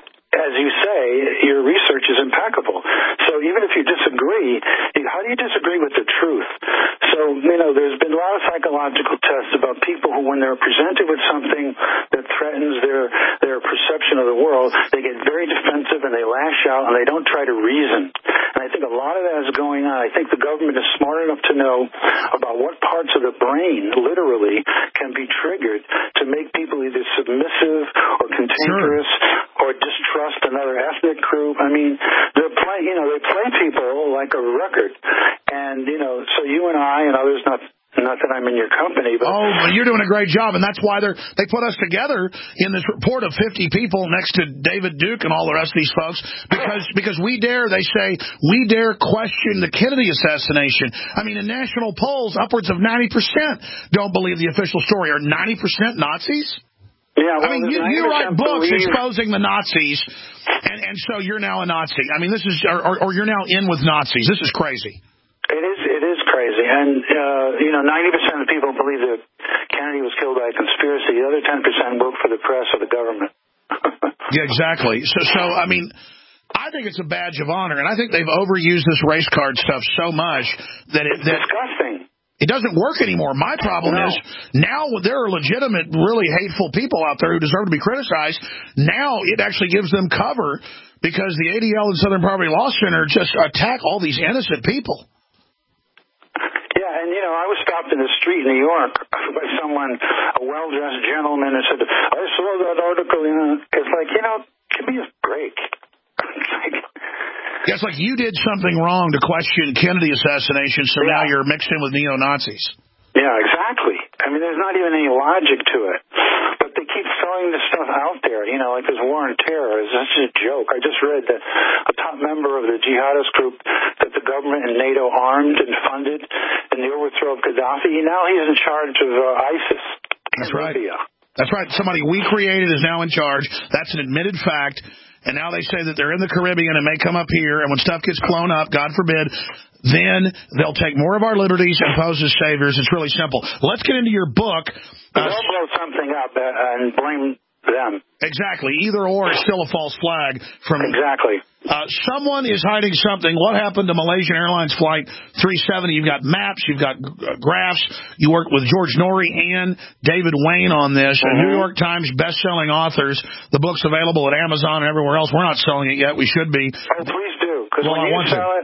as you say, your research is impeccable. So even if you disagree, how do you disagree with the truth? So, you know, there's been a lot of psychological tests about people who, when they're presented with something that threatens their, their perception of the world, they get very defensive and they lash out and they don't try to reason. And I think a lot of that is going on. I think the government is smart enough to know about what parts of the brain, literally, can be triggered to make people either submissive or cantankerous sure. or distrust another ethnic group. I mean, they're play, you know, they play people like a record. And, you know, so you and I and others, not Not that I'm in your company, but... Oh, well, you're doing a great job, and that's why they're they put us together in this report of fifty people next to David Duke and all the rest of these folks, because because we dare, they say, we dare question the Kennedy assassination. I mean, in national polls, upwards of ninety percent don't believe the official story. Are ninety percent Nazis? Yeah, well, I mean, you, you write books believe... exposing the Nazis, and, and so you're now a Nazi. I mean, this is, or, or you're now in with Nazis. This is crazy. It is. It is crazy, and uh, you know, ninety percent of people believe that Kennedy was killed by a conspiracy. The other ten percent work for the press or the government. Yeah, exactly. So, so I mean, I think it's a badge of honor, and I think they've overused this race card stuff so much that it that disgusting. It doesn't work anymore. My problem no. is now there are legitimate, really hateful people out there who deserve to be criticized. Now it actually gives them cover because the A D L and Southern Poverty Law Center just attack all these innocent people. And, you know, I was stopped in the street in New York by someone, a well-dressed gentleman, and said, I saw that article, you know. It's like, you know, give me a break. It's like, yeah, it's like you did something wrong to question Kennedy assassination, so yeah. now you're mixed in with neo-Nazis. Yeah, exactly. I mean, there's not even any logic to it. But they keep throwing this stuff out there, you know, like this war on terror. It's just a joke. I just read that a top member of the jihadist group that the government and NATO armed and funded in the overthrow of Gaddafi, now he's in charge of uh, ISIS. That's right. Libya. That's right. Somebody we created is now in charge. That's an admitted fact. And now they say that they're in the Caribbean and may come up here. And when stuff gets blown up, God forbid, then they'll take more of our liberties and pose as saviors. It's really simple. Let's get into your book. Uh, they'll blow something up and blame them. Exactly. Either or is still a false flag. From Exactly. Uh, someone is hiding something. What happened to Malaysian Airlines Flight three seventy? You've got maps. You've got uh, graphs. You worked with George Norrie and David Wayne on this. Mm-hmm. New York Times best-selling authors. The book's available at Amazon and everywhere else. We're not selling it yet. We should be. Oh, please do. Because well, when I you want sell to. it...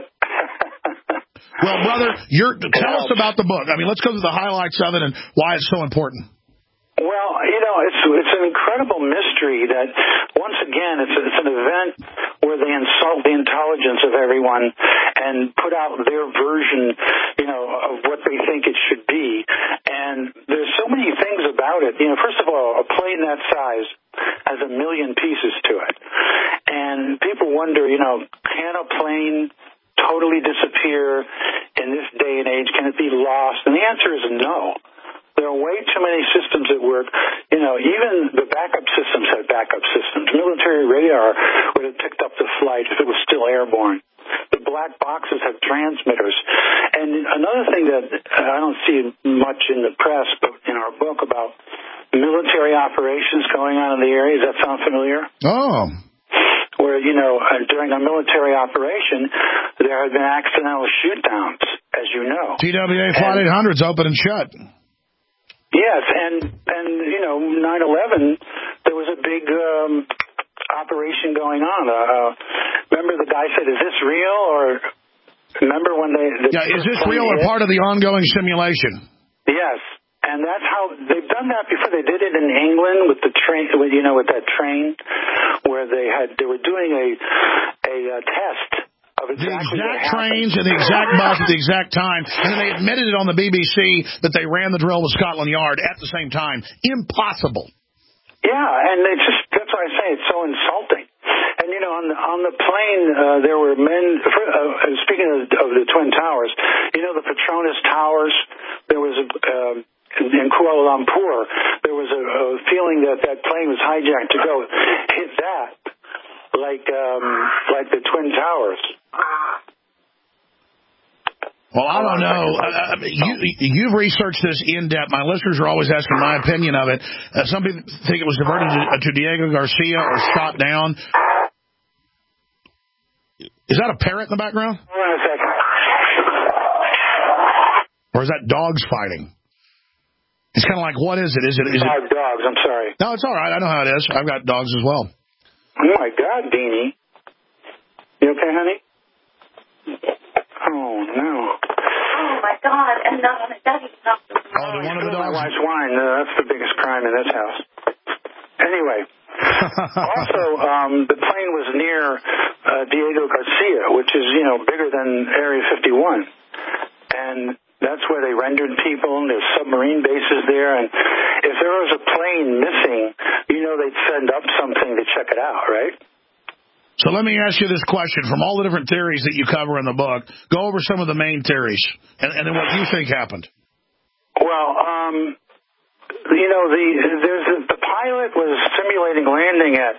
Well, brother, you're, tell us about the book. I mean, let's go through the highlights of it and why it's so important. Well, you know, it's it's an incredible mystery that, once again, it's, it's an event where they insult the intelligence of everyone and put out their version, you know, of what they think it should be. And there's so many things about it. You know, first of all, a plane that size has a million pieces to it. And people wonder, you know, can a plane totally disappear in this day and age? Can it be lost? And the answer is no. There are way too many systems at work. You know, even the backup systems have backup systems. Military radar would have picked up the flight if it was still airborne. The black boxes have transmitters. And another thing that I don't see much in the press, but in our book about military operations going on in the area. Does that sound familiar? Oh. Where, you know, uh, during a military operation, there have been accidental shoot-downs, as you know. T W A Flight eight hundred's open and shut. Yes, and, and you know, nine eleven, there was a big um, operation going on. Uh, remember the guy said, is this real? Or remember when they... The yeah, is this real or part of the ongoing simulation? Yes. And that's how they've done that before. They did it in England with the train, with, you know, with that train where they had they were doing a a, uh test of exactly the exact what trains happened. and the exact bus at the exact time, and then they admitted it on the B B C that they ran the drill with Scotland Yard at the same time. Impossible. Yeah, and they just that's why I say it's so insulting. And you know, on the on the plane, uh, there were men. Uh, speaking of, of the Twin Towers, you know the Petronas Towers. There was a. Uh, In Kuala Lumpur, there was a, a feeling that that plane was hijacked to go hit that, like um, like the Twin Towers. Well, I don't know. Uh, you, you've researched this in depth. My listeners are always asking my opinion of it. Uh, some people think it was diverted to, to Diego Garcia or shot down. Is that a parrot in the background? Hold on a second. Or is that dogs fighting? It's kind of like, what is it? Is it? Is Five it? dogs. I'm sorry. No, it's all right. I know how it is. I've got dogs as well. Oh my God, Beanie. You okay, honey? Oh no. Oh my God! And not on a daddy's not. Oh, did one of the dogs? My wife's wine. Uh, that's the biggest crime in this house. Anyway. Also, um, the plane was near uh, Diego Garcia, which is, you know, bigger than Area fifty-one. And that's where they rendered people, and there's submarine bases there. And if there was a plane missing, you know they'd send up something to check it out, right? So let me ask you this question. From all the different theories that you cover in the book, go over some of the main theories, and, and then what you think happened. Well, um, you know, the there's a, the pilot was simulating landing at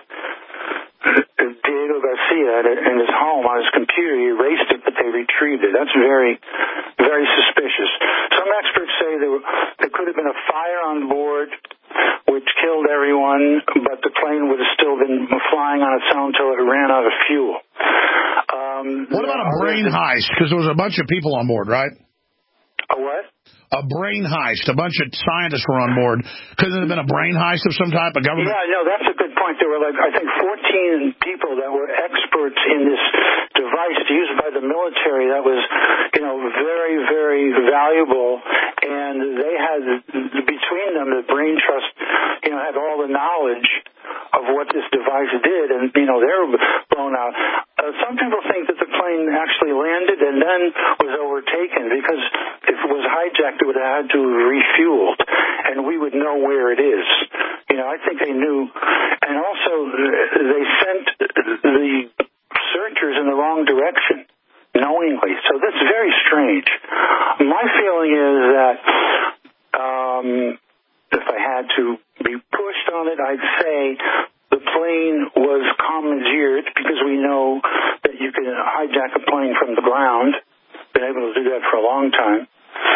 Diego Garcia in his home on his computer. He erased it, but they retrieved it. That's very, very suspicious. Some experts say there, were, there could have been a fire on board which killed everyone, but the plane would have still been flying on its own until it ran out of fuel. Um, what about a brain heist? Because there was a bunch of people on board, right? A what? A brain heist. A bunch of scientists were on board. Couldn't it have been a brain heist of some type? A government? Yeah, no, that's a good point. There were, like, I think fourteen people that were experts in this device used by the military that was, you know, very, very valuable. And they had, between them, the brain trust, you know, had all the knowledge of what this device did. And, you know, they were blown out. Uh, some people think that the plane actually landed and then was overtaken because if it was hijacked, it would have had to have refueled, and we would know where it is. You know, I think they knew. And also, they sent the searchers in the wrong direction, knowingly. So that's very strange. My feeling is that um, if I had to be pushed on it, I'd say the plane was commandeered because we know that you can hijack a plane from the ground. Been able to do that for a long time.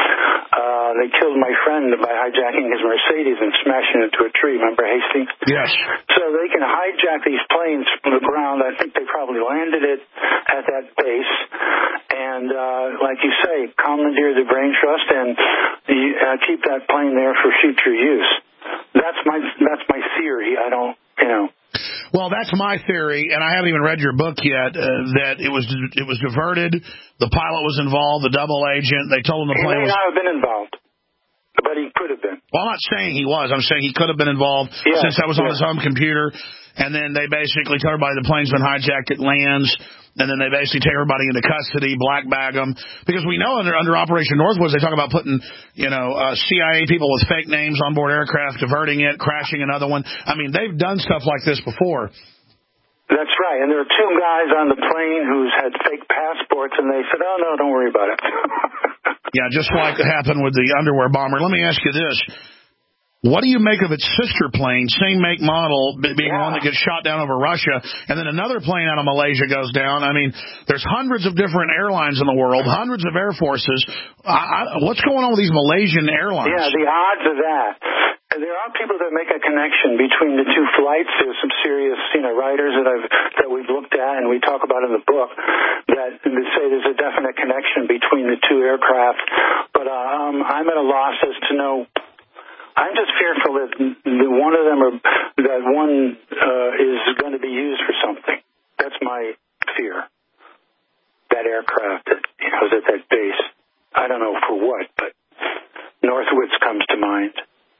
Uh, they killed my friend by hijacking his Mercedes and smashing it into a tree. Remember Hastings? Yes. So they can hijack these planes from the ground. I think they probably landed it at that base. And uh, like you say, commandeer the brain trust and uh, keep that plane there for future use. That's my that's my theory. I don't, you know. Well, that's my theory, and I haven't even read your book yet, uh, that it was it was diverted, the pilot was involved, the double agent, they told him the plane was... He may was... not have been involved, but he could have been. Well, I'm not saying he was. I'm saying he could have been involved yeah, since that was on yeah. his home computer, and then they basically tell everybody the plane's been hijacked, it lands, and then they basically take everybody into custody, black bag them. Because we know under under Operation Northwoods, they talk about putting, you know, uh, C I A people with fake names on board aircraft, diverting it, crashing another one. I mean, they've done stuff like this before. That's right. And there were two guys on the plane who had fake passports, and they said, oh, no, don't worry about it. Yeah, just like it happened with the underwear bomber. Let me ask you this. What do you make of its sister plane, same make model, being yeah. the one that gets shot down over Russia, and then another plane out of Malaysia goes down? I mean, there's hundreds of different airlines in the world, hundreds of air forces. I, I, what's going on with these Malaysian airlines? Yeah, the odds of that. There are people that make a connection between the two flights. There's some serious, you know, writers that I've that we've looked at and we talk about in the book that say there's a definite connection between the two aircraft. But uh, um, I'm at a loss as to know. I'm just fearful that one of them, are, that one uh, is going to be used for something. That's my fear. That aircraft that, you know, is at that base. I don't know for what, but Northwoods comes to mind.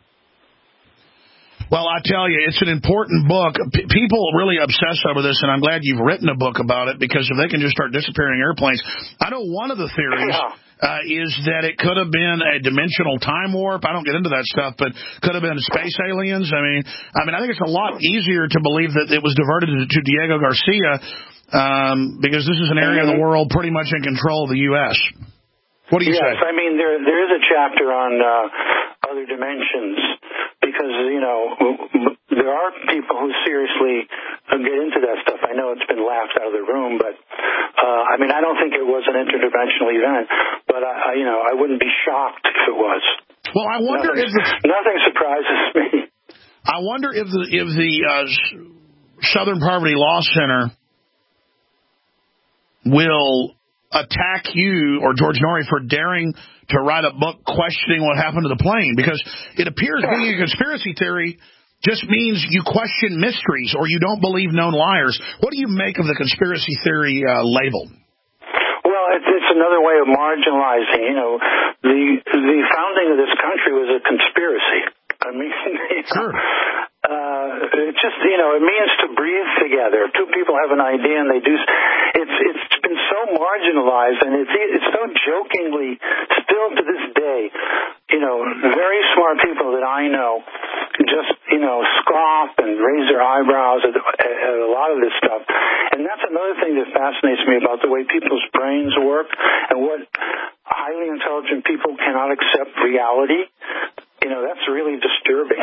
Well, I tell you, it's an important book. P- people really obsess over this, and I'm glad you've written a book about it, because if they can just start disappearing airplanes. I know one of the theories Yeah. uh, is that it could have been a dimensional time warp. I don't get into that stuff, but could have been space aliens. I mean, I mean, I think it's a lot easier to believe that it was diverted to, to Diego Garcia, um, because this is an area mm-hmm. of the world pretty much in control of the U S What do you yes, say? Yes, I mean, there there is a chapter on uh, other dimensions, because, you know, there are people who seriously get into that stuff. I know it's been laughed out of the room, but, uh, I mean, I don't think it was an interdimensional event, but, I, I, you know, I wouldn't be shocked if it was. Well, I wonder nothing, if... The, nothing surprises me. I wonder if the, if the uh, Southern Poverty Law Center will attack you or George Norrie for daring to write a book questioning what happened to the plane, because it appears being a conspiracy theory just means you question mysteries or you don't believe known liars. What do you make of the conspiracy theory uh, label? Well, it's, it's another way of marginalizing. You know, the the founding of this country was a conspiracy. I mean, you know, sure. Uh, it just, you know, it means to breathe together. Two people have an idea and they do. It's it's been so marginalized, and it's it's so jokingly still to this day. You know, very smart people that I know just, you know, scoff and raise their eyebrows at, at a lot of this stuff. And that's another thing that fascinates me about the way people's brains work and what highly intelligent people cannot accept reality. You know, that's really disturbing.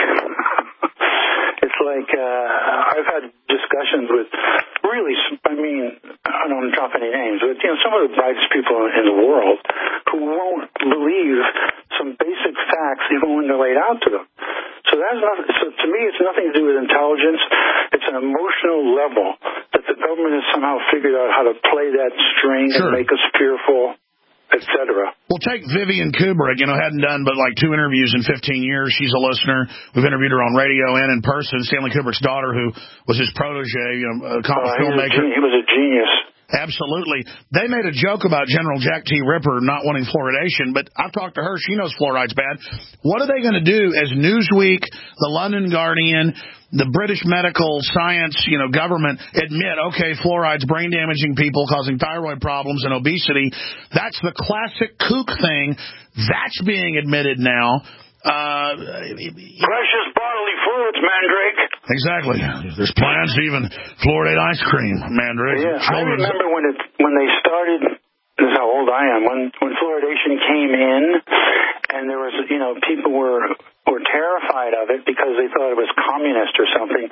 It's like uh, I've had discussions with really, I mean, I don't want to drop any names, but, you know, some of the brightest people in the world who won't believe some basic facts even when they're laid out to them. So that's nothing. So to me, it's nothing to do with intelligence. It's an emotional level that the government has somehow figured out how to play that string sure. and make us fearful, et cetera. Well, take Vivian Kubrick, you know, hadn't done but like two interviews in fifteen years. She's a listener. We've interviewed her on radio and in person. Stanley Kubrick's daughter, who was his protege, you know, accomplished uh, filmmaker. He was a genius. Absolutely. They made a joke about General Jack T. Ripper not wanting fluoridation, but I've talked to her. She knows fluoride's bad. What are they going to do as Newsweek, the London Guardian, the British medical science, you know, government admit, okay, fluoride's brain damaging people, causing thyroid problems and obesity? That's the classic kook thing. That's being admitted now. Uh, Precious bodily fluids, Mandrake. Exactly. There's plans to even fluoridate ice cream, Mandrake. Yeah, I remember when it when they started. This is how old I am. When when fluoridation came in, and there was, you know, people were were terrified of it because they thought it was communist or something.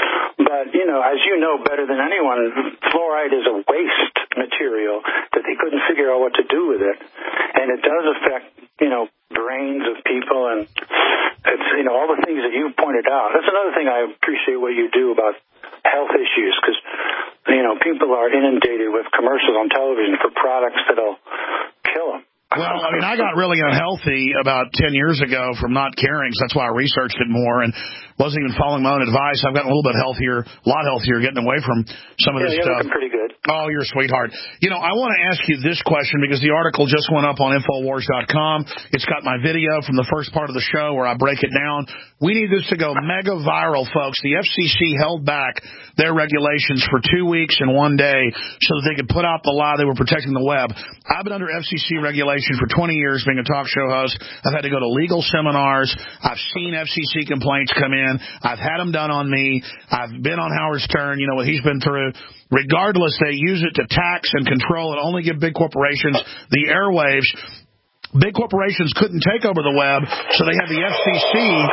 But, you know, as you know better than anyone, fluoride is a waste material that they couldn't figure out what to do with it, and it does affect, you know, brains of people, and it's, you know, all the things that you pointed out. That's another thing I appreciate what you do about health issues, because, you know, people are inundated with commercials on television for products that'll kill them. Well, I mean, I got really unhealthy about ten years ago from not caring, so that's why I researched it more and wasn't even following my own advice. I've gotten a little bit healthier, a lot healthier, getting away from some of yeah, this you're stuff. Looking pretty good. Oh, you're a sweetheart. You know, I want to ask you this question because the article just went up on Infowars dot com. It's got my video from the first part of the show where I break it down. We need this to go mega viral, folks. The F C C held back their regulations for two weeks and one day so that they could put out the lie they were protecting the web. I've been under F C C regulation for twenty years being a talk show host. I've had to go to legal seminars. I've seen F C C complaints come in. I've had them done on me. I've been on Howard Stern, you know, what he's been through. Regardless, they use it to tax and control and only give big corporations the airwaves. Big corporations couldn't take over the web, so they had the F C C.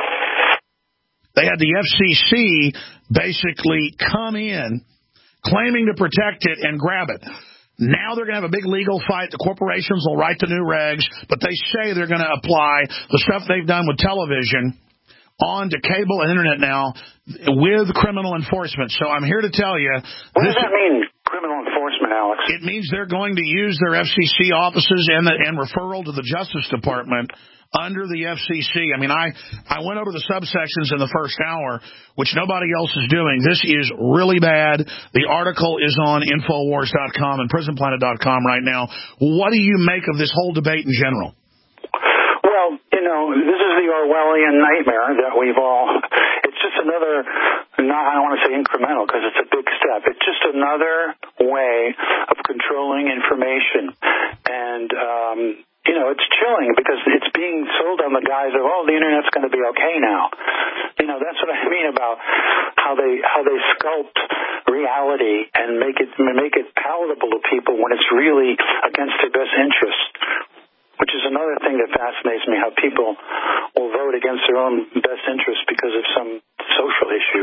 They had the F C C basically come in, claiming to protect it and grab it. Now they're going to have a big legal fight. The corporations will write the new regs, but they say they're going to apply the stuff they've done with television on to cable and internet now with criminal enforcement. So I'm here to tell you. What does that mean, criminal enforcement, Alex? It means they're going to use their F C C offices and the, and referral to the Justice Department under the F C C. I mean, I, I went over the subsections in the first hour, which nobody else is doing. This is really bad. The article is on Infowars dot com and Prison Planet dot com right now. What do you make of this whole debate in general? Well, Well, you know, this is the Orwellian nightmare that we've all, it's just another, not, I don't want to say incremental because it's a big step. It's just another way of controlling information. And, um, you know, it's chilling because it's being sold on the guise of, oh, the Internet's going to be okay now. You know, that's what I mean about how they how they sculpt reality and make it make it palatable to people when it's really against their best interest. Which is another thing that fascinates me, how people will vote against their own best interest because of some social issue.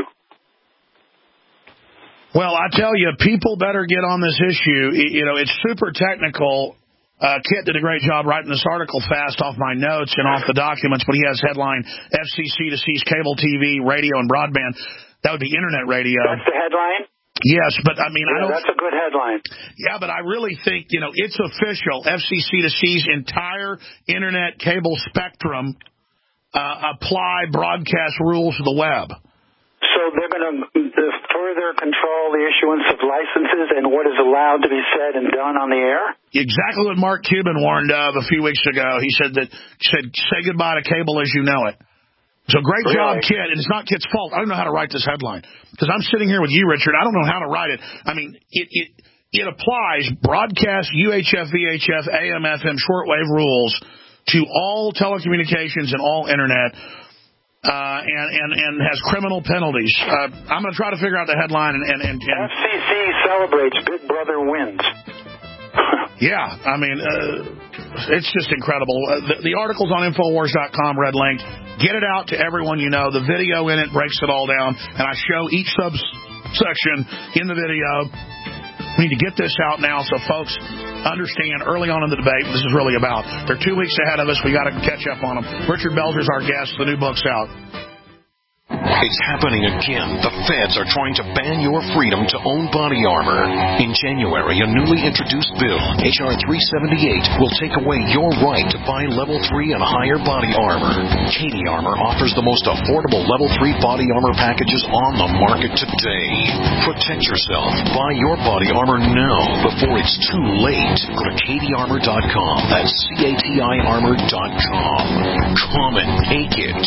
Well, I tell you, people better get on this issue. You know, it's super technical. Uh, Kit did a great job writing this article fast off my notes and off the documents, but he has headline, F C C to seize cable T V, radio, and broadband. That would be Internet radio. That's the headline? Yes, but I mean, yeah, I don't. That's a good headline. Yeah, but I really think, you know, it's official. F C C to seize entire Internet cable spectrum, uh, apply broadcast rules to the web. So they're going to further control the issuance of licenses and what is allowed to be said and done on the air? Exactly what Mark Cuban warned of a few weeks ago. He said that, said, say goodbye to cable as you know it. So great really? job, Kit. And it's not Kit's fault. I don't know how to write this headline. Because I'm sitting here with you, Richard. I don't know how to write it. I mean, it it, it applies broadcast U H F, V H F, A M, F M, shortwave rules to all telecommunications and all Internet. Uh, and, and, and has criminal penalties. Uh, I'm going to try to figure out the headline. And, and, and, and F C C celebrates Big Brother wins. Yeah, I mean, uh, it's just incredible. Uh, the, the article's on Infowars dot com, red link. Get it out to everyone you know. The video in it breaks it all down, and I show each subsection in the video. We need to get this out now so folks understand early on in the debate what this is really about. They're two weeks ahead of us. We got to catch up on them. Richard Belzer's our guest. The new book's out. It's happening again. The feds are trying to ban your freedom to own body armor. In January, a newly introduced bill, H R three seventy-eight, will take away your right to buy level three and higher body armor. Katie Armor offers the most affordable level three body armor packages on the market today. Protect yourself. Buy your body armor now before it's too late. Go to Katie Armor dot com. That's C A T I Armor dot com. Come and take it.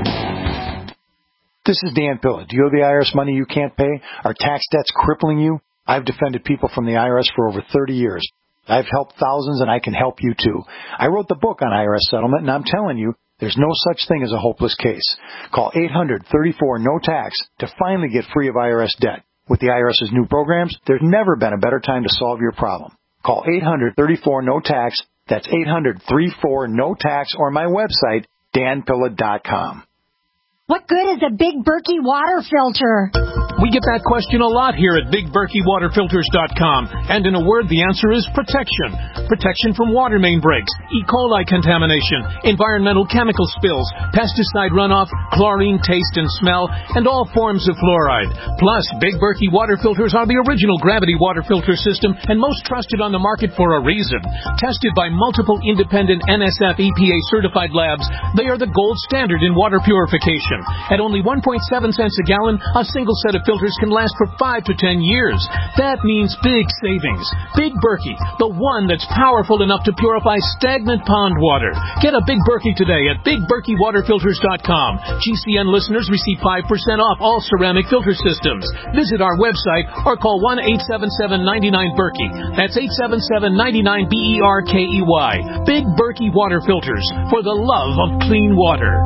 This is Dan Pilla. Do you owe the I R S money you can't pay? Are tax debts crippling you? I've defended people from the I R S for over thirty years. I've helped thousands, and I can help you, too. I wrote the book on I R S settlement, and I'm telling you, there's no such thing as a hopeless case. Call eight hundred, thirty-four, no tax to finally get free of I R S debt. With the I R S's new programs, there's never been a better time to solve your problem. Call eight hundred, thirty-four, no tax. That's eight hundred, thirty-four, no tax, or my website, dan pilla dot com. What good is a Big Berkey water filter? We get that question a lot here at big berkey water filters dot com. And in a word, the answer is protection. Protection from water main breaks, E. coli contamination, environmental chemical spills, pesticide runoff, chlorine taste and smell, and all forms of fluoride. Plus, Big Berkey water filters are the original gravity water filter system and most trusted on the market for a reason. Tested by multiple independent N S F E P A certified labs, they are the gold standard in water purification. At only one point seven cents a gallon, a single set of filters can last for five to ten years. That means big savings. Big Berkey, the one that's powerful enough to purify stagnant pond water. Get a Big Berkey today at big berkey water filters dot com. G C N listeners receive five percent off all ceramic filter systems. Visit our website or call one eight seven seven, nine nine, Berkey. That's eight seven seven, nine nine, B E R K E Y. Big Berkey water filters for the love of clean water.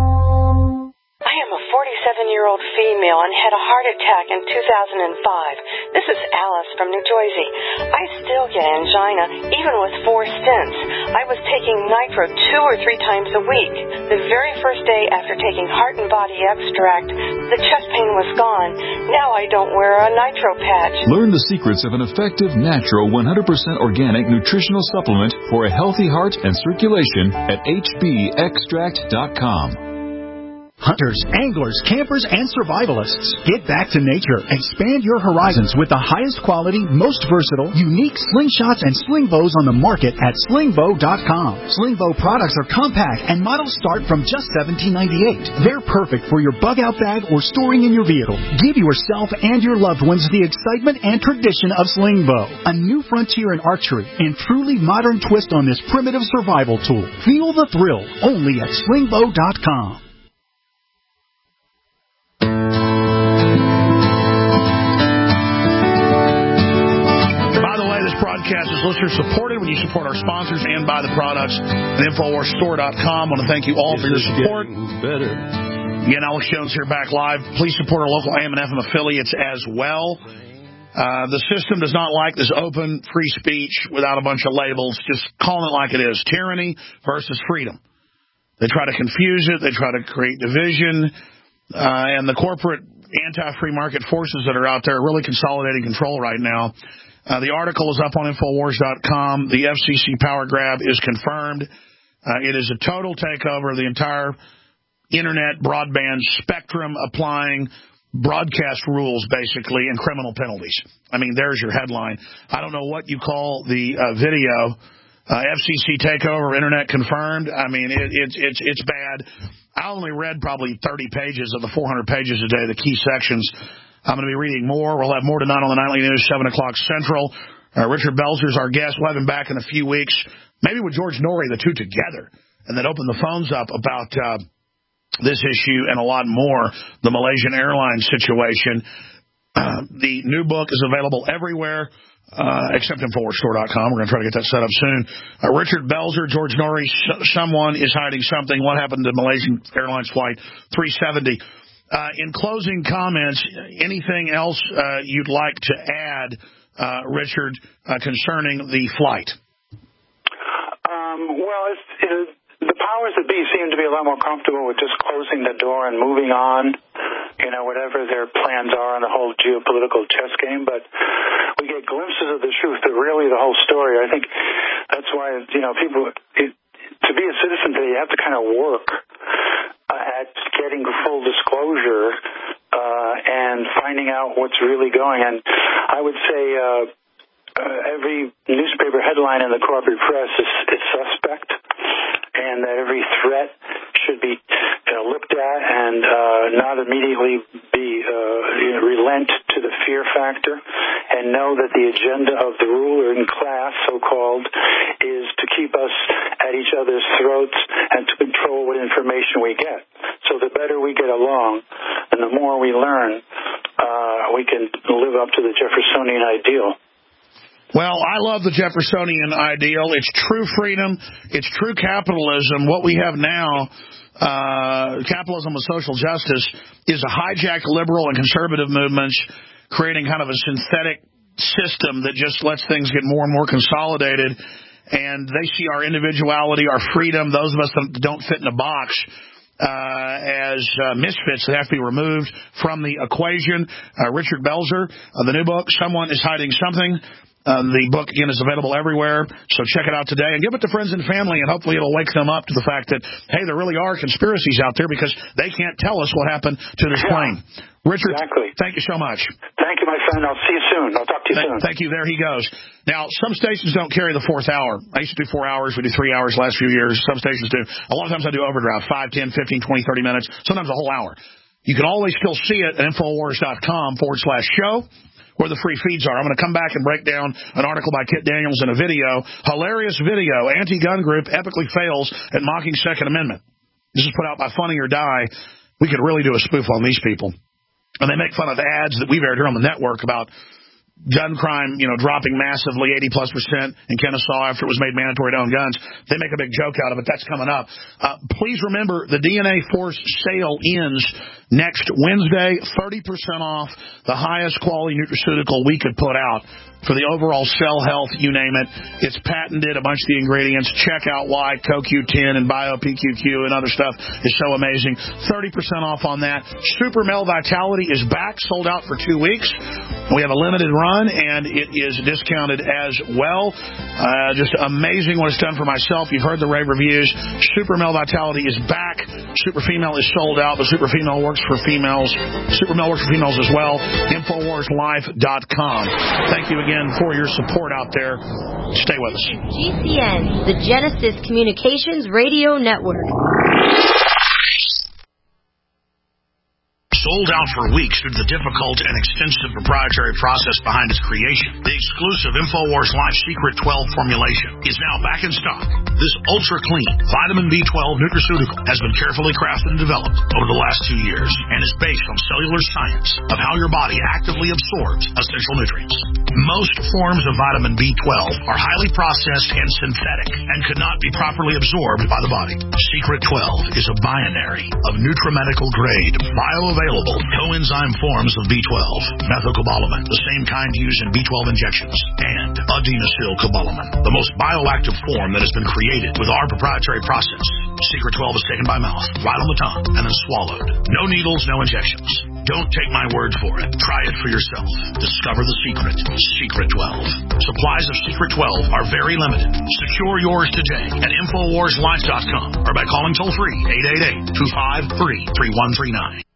I am a forty-seven-year-old female and had a heart attack in two thousand five. This is Alice from New Jersey. I still get angina, even with four stents. I was taking Nitro two or three times a week. The very first day after taking Heart and Body Extract, the chest pain was gone. Now I don't wear a Nitro patch. Learn the secrets of an effective, natural, one hundred percent organic nutritional supplement for a healthy heart and circulation at H B extract dot com. Hunters, anglers, campers, and survivalists. Get back to nature. Expand your horizons with the highest quality, most versatile, unique slingshots and sling bows on the market at sling bow dot com. Sling bow products are compact and models start from just seventeen ninety-eight. They're perfect for your bug out bag or storing in your vehicle. Give yourself and your loved ones the excitement and tradition of sling bow. A new frontier in archery and truly modern twist on this primitive survival tool. Feel the thrill only at sling bow dot com. Broadcast is listener supported. When you support our sponsors and buy the products at infowars store dot com, I want to thank you all for your support. Better. Again, Alex Jones here back live. Please support our local A M and F M affiliates as well. Uh, the system does not like this open, free speech without a bunch of labels. Just calling it like it is. Tyranny versus freedom. They try to confuse it. They try to create division. Uh, and the corporate anti-free market forces that are out there are really consolidating control right now. Uh, the article is up on infowars dot com. The F C C power grab is confirmed. Uh, it is a total takeover of the entire Internet broadband spectrum, applying broadcast rules, basically, and criminal penalties. I mean, there's your headline. I don't know what you call the uh, video. Uh, F C C takeover, Internet confirmed. I mean, it, it's it's it's bad. I only read probably thirty pages of the four hundred pages a day, the key sections. I'm going to be reading more. We'll have more tonight on the Nightly News, seven o'clock Central. Uh, Richard Belzer is our guest. We'll have him back in a few weeks, maybe with George Norrie, the two together, and then open the phones up about uh, this issue and a lot more, the Malaysian Airlines situation. Uh, the new book is available everywhere uh, except infowars store dot com. We're going to try to get that set up soon. Uh, Richard Belzer, George Norrie, someone is hiding something. What happened to Malaysian Airlines Flight three seventy? Uh, in closing comments, anything else uh, you'd like to add, uh, Richard, uh, concerning the flight? Um, well, it's, it, the powers that be seem to be a lot more comfortable with just closing the door and moving on, you know, whatever their plans are on the whole geopolitical chess game. But we get glimpses of the truth, but really the whole story. I think that's why, you know, people, it, to be a citizen today, you have to kind of work Uh, at getting full disclosure uh, and finding out what's really going. And I would say uh, uh, every newspaper headline in the corporate press is, is suspect, and that every threat should be you know, looked at and uh, not immediately be uh, you know, relent to the fear factor, and know that the agenda of the ruler in class, so-called, is to keep us at each other's throats and to control what information we get. So the better we get along and the more we learn, uh, we can live up to the Jeffersonian ideal. Well, I love the Jeffersonian ideal. It's true freedom. It's true capitalism. What we have now, uh, capitalism with social justice, is a hijacked liberal and conservative movements creating kind of a synthetic system that just lets things get more and more consolidated. And they see our individuality, our freedom, those of us that don't fit in a box, Uh, as uh, misfits that have to be removed from the equation. Uh, Richard Belzer, uh, the new book, Someone is Hiding Something. Uh, the book, again, is available everywhere, so check it out today. And give it to friends and family, and hopefully it'll wake them up to the fact that, hey, there really are conspiracies out there because they can't tell us what happened to this plane. Richard, exactly. Thank you so much. Thank you, my friend. I'll see you soon. I'll talk to you Th- soon. Thank you. There he goes. Now, some stations don't carry the fourth hour. I used to do four hours. We do three hours last few years. Some stations do. A lot of times I do overdrive, five, ten, fifteen, twenty, thirty minutes, sometimes a whole hour. You can always still see it at infowars dot com forward slash show, where the free feeds are. I'm going to come back and break down an article by Kit Daniels in a video. Hilarious video. Anti-gun group epically fails at mocking Second Amendment. This is put out by Funny or Die. We could really do a spoof on these people. And they make fun of ads that we've aired here on the network about gun crime, you know, dropping massively, eighty plus percent in Kennesaw after it was made mandatory to own guns. They make a big joke out of it. That's coming up. Uh, please remember, the D N A Force sale ends next Wednesday, thirty percent off, the highest quality nutraceutical we could put out for the overall cell health, you name it. It's patented, a bunch of the ingredients. Check out why Co Q ten and Bio P Q Q and other stuff is so amazing. thirty percent off on that. Super Male Vitality is back, sold out for two weeks. We have a limited run run, and it is discounted as well. Uh, just amazing what it's done for myself. You've heard the rave reviews. Super Male Vitality is back. Super Female is sold out, but Super Female works for females. Super Male works for females as well. Infowars Life dot com. Thank you again for your support out there. Stay with us. G C N, the Genesis Communications Radio Network. Sold out for weeks due to the difficult and extensive proprietary process behind its creation. The exclusive InfoWars Life Secret twelve formulation is now back in stock. This ultra-clean vitamin B twelve nutraceutical has been carefully crafted and developed over the last two years and is based on cellular science of how your body actively absorbs essential nutrients. Most forms of vitamin B twelve are highly processed and synthetic and could not be properly absorbed by the body. Secret twelve is a binary of nutramedical grade, bioavailable coenzyme forms of B twelve, methylcobalamin, the same kind used in B twelve injections, and adenosylcobalamin, the most bioactive form that has been created with our proprietary process. Secret twelve is taken by mouth, right on the tongue, and then swallowed. No needles, no injections. Don't take my word for it. Try it for yourself. Discover the secret. Secret twelve. Supplies of Secret twelve are very limited. Secure yours today at Infowars Life dot com or by calling toll-free eight eight eight, two five three, three one three nine.